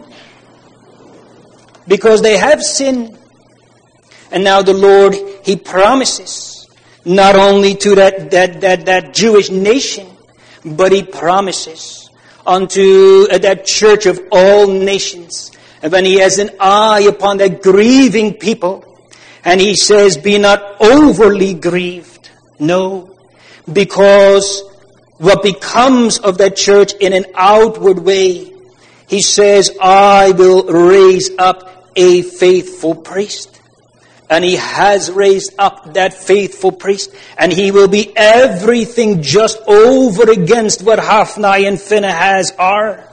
Because they have sin. And now the Lord, He promises, not only to that, that, that, that Jewish nation, but He promises unto that church of all nations. And when He has an eye upon that grieving people, and He says, "Be not overly grieved." No, because what becomes of that church in an outward way, He says, "I will raise up a faithful priest." And He has raised up that faithful priest. And he will be everything just over against what Hophni and Phinehas are.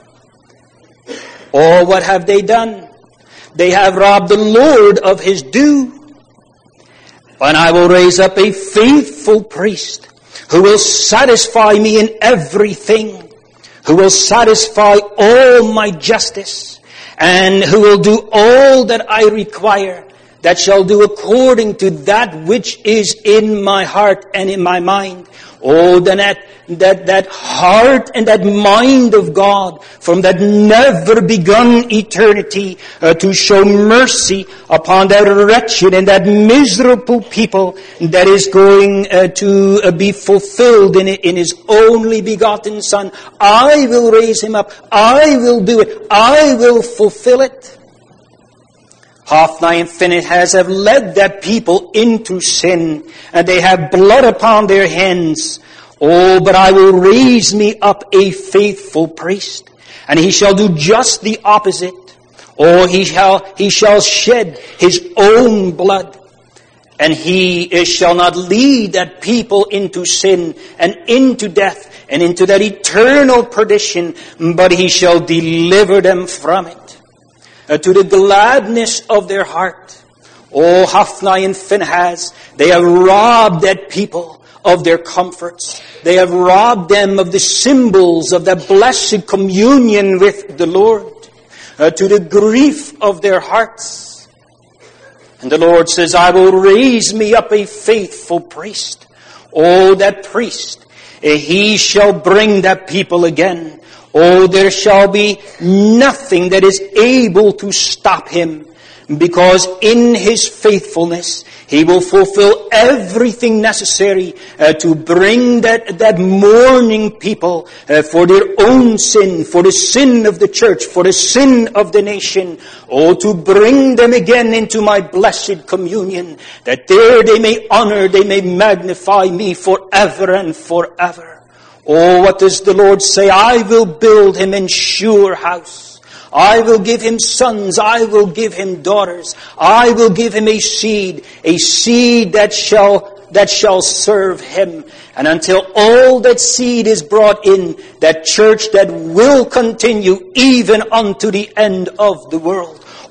Or what have they done? They have robbed the Lord of His due. And I will raise up a faithful priest who will satisfy me in everything. Who will satisfy all my justice. And who will do all that I require. That shall do according to that which is in my heart and in my mind. Oh, then that, that, that heart and that mind of God from that never begun eternity uh, to show mercy upon that wretched and that miserable people that is going uh, to uh, be fulfilled in, in His only begotten Son. I will raise Him up. I will do it. I will fulfill it. Hophni and Phinehas have led that people into sin, and they have blood upon their hands. Oh, but I will raise me up a faithful priest, and he shall do just the opposite. Oh, he shall, he shall shed his own blood, and he shall not lead that people into sin and into death and into that eternal perdition, but he shall deliver them from it. Uh, to the gladness of their heart. Oh, Hophni and Phinehas, they have robbed that people of their comforts. They have robbed them of the symbols of that blessed communion with the Lord. Uh, to the grief of their hearts. And the Lord says, "I will raise me up a faithful priest." Oh, that priest, uh, he shall bring that people again. Oh, there shall be nothing that is able to stop Him, because in His faithfulness, He will fulfill everything necessary uh, to bring that, that mourning people uh, for their own sin, for the sin of the church, for the sin of the nation. Oh, to bring them again into my blessed communion, that there they may honor, they may magnify me forever and forever. Oh, what does the Lord say? "I will build him a sure house. I will give him sons. I will give him daughters. I will give him a seed, a seed that shall, that shall serve him." And until all that seed is brought in, that church that will continue even unto the end of the world.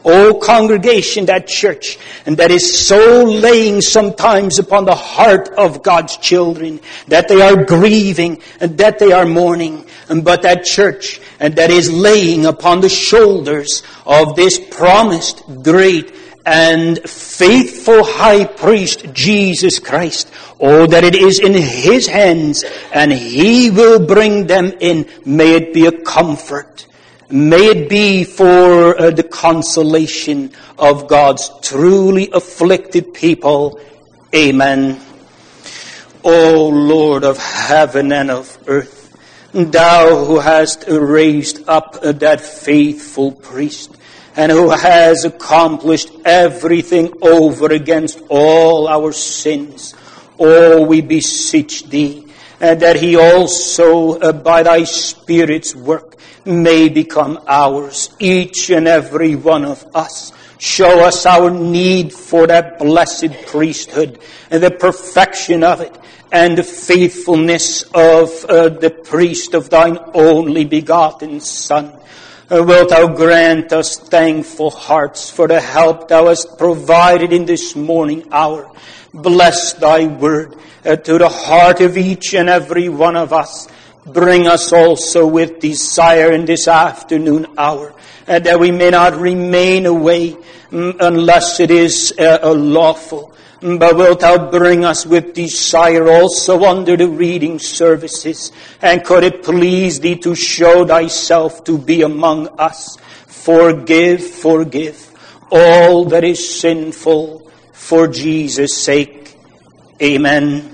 Oh, congregation, that church, and that is so laying sometimes upon the heart of God's children, that they are grieving, and that they are mourning. But that church, and that is laying upon the shoulders of this promised great and faithful high priest, Jesus Christ. Oh, that it is in His hands, and He will bring them in. May it be a comfort. May it be for uh, the consolation of God's truly afflicted people. Amen. O Lord of heaven and of earth, Thou who hast raised up uh, that faithful priest, and who has accomplished everything over against all our sins, oh, we beseech Thee, uh, that He also, uh, by Thy Spirit's work, may become ours, each and every one of us. Show us our need for that blessed priesthood, and the perfection of it, and the faithfulness of uh, the priest of Thine only begotten Son. Uh, wilt Thou grant us thankful hearts for the help Thou hast provided in this morning hour. Bless Thy word uh, to the heart of each and every one of us. Bring us also with desire in this afternoon hour, uh, that we may not remain away mm, unless it is uh, uh, lawful. But wilt Thou bring us with desire also under the reading services, and could it please Thee to show Thyself to be among us. Forgive, forgive all that is sinful for Jesus' sake. Amen.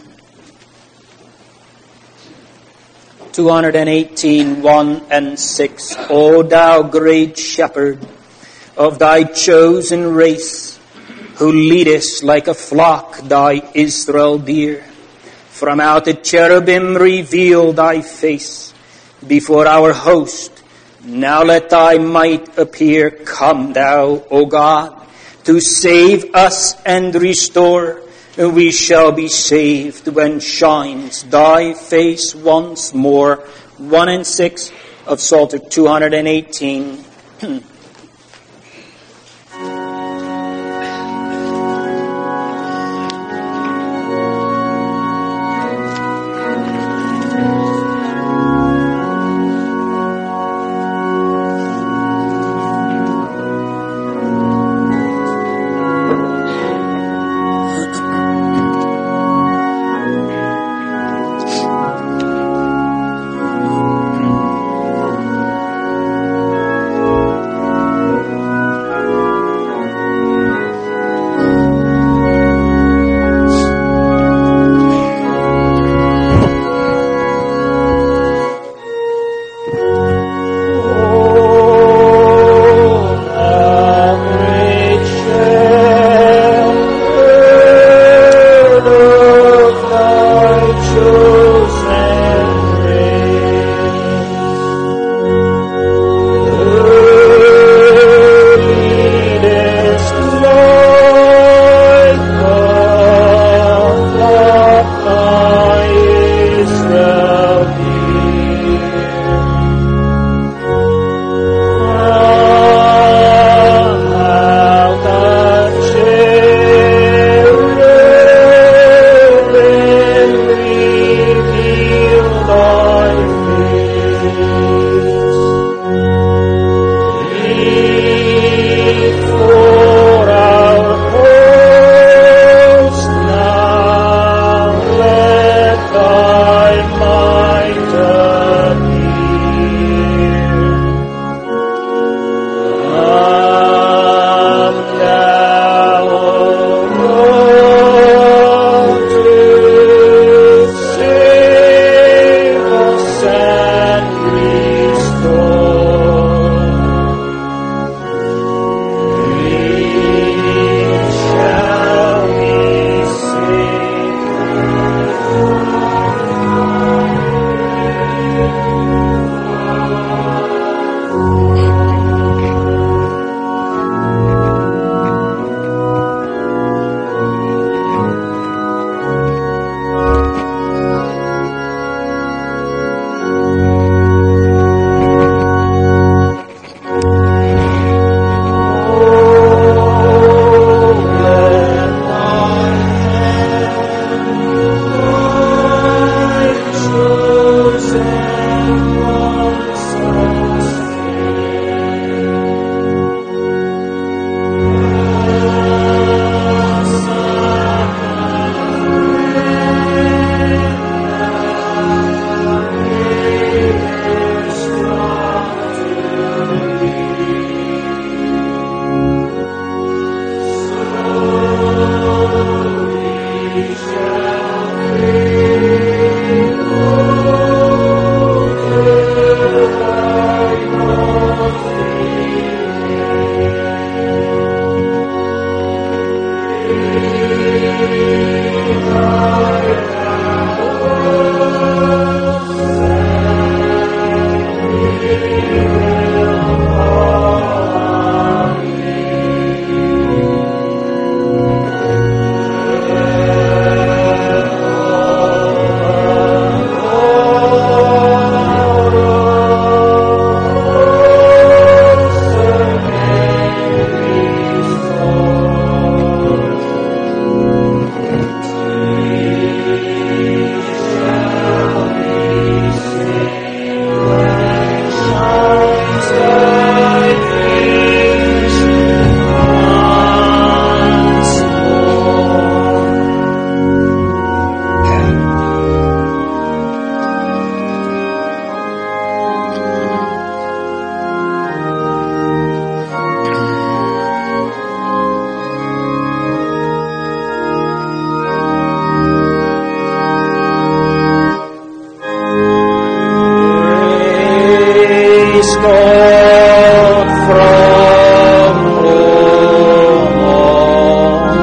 two eighteen, one and six. O Thou great shepherd of Thy chosen race, who leadest like a flock Thy Israel dear, from out the cherubim reveal Thy face before our host. Now let Thy might appear. Come Thou, O God, to save us and restore. We shall be saved when shines Thy face once more. One and six of Psalter two eighteen. God from whom all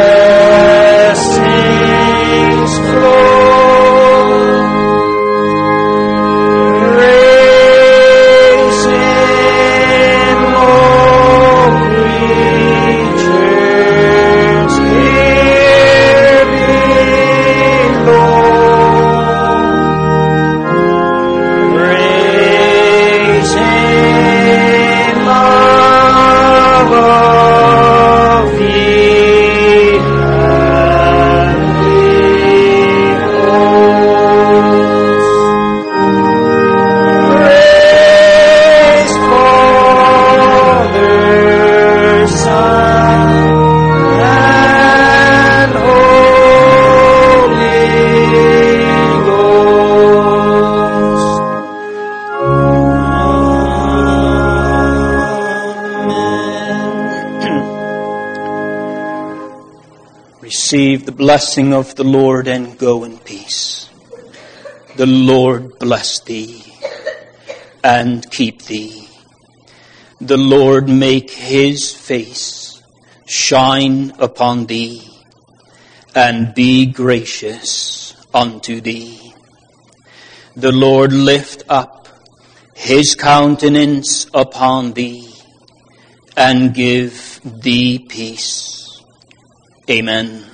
blessings flow. Praise Him, all creatures here below. Praise Him above the heavenly hosts. Praise Father, Son, and Holy Ghost. Receive the blessing of the Lord and go in peace. The Lord bless thee and keep thee. The Lord make His face shine upon thee and be gracious unto thee. The Lord lift up His countenance upon thee and give thee peace. Amen.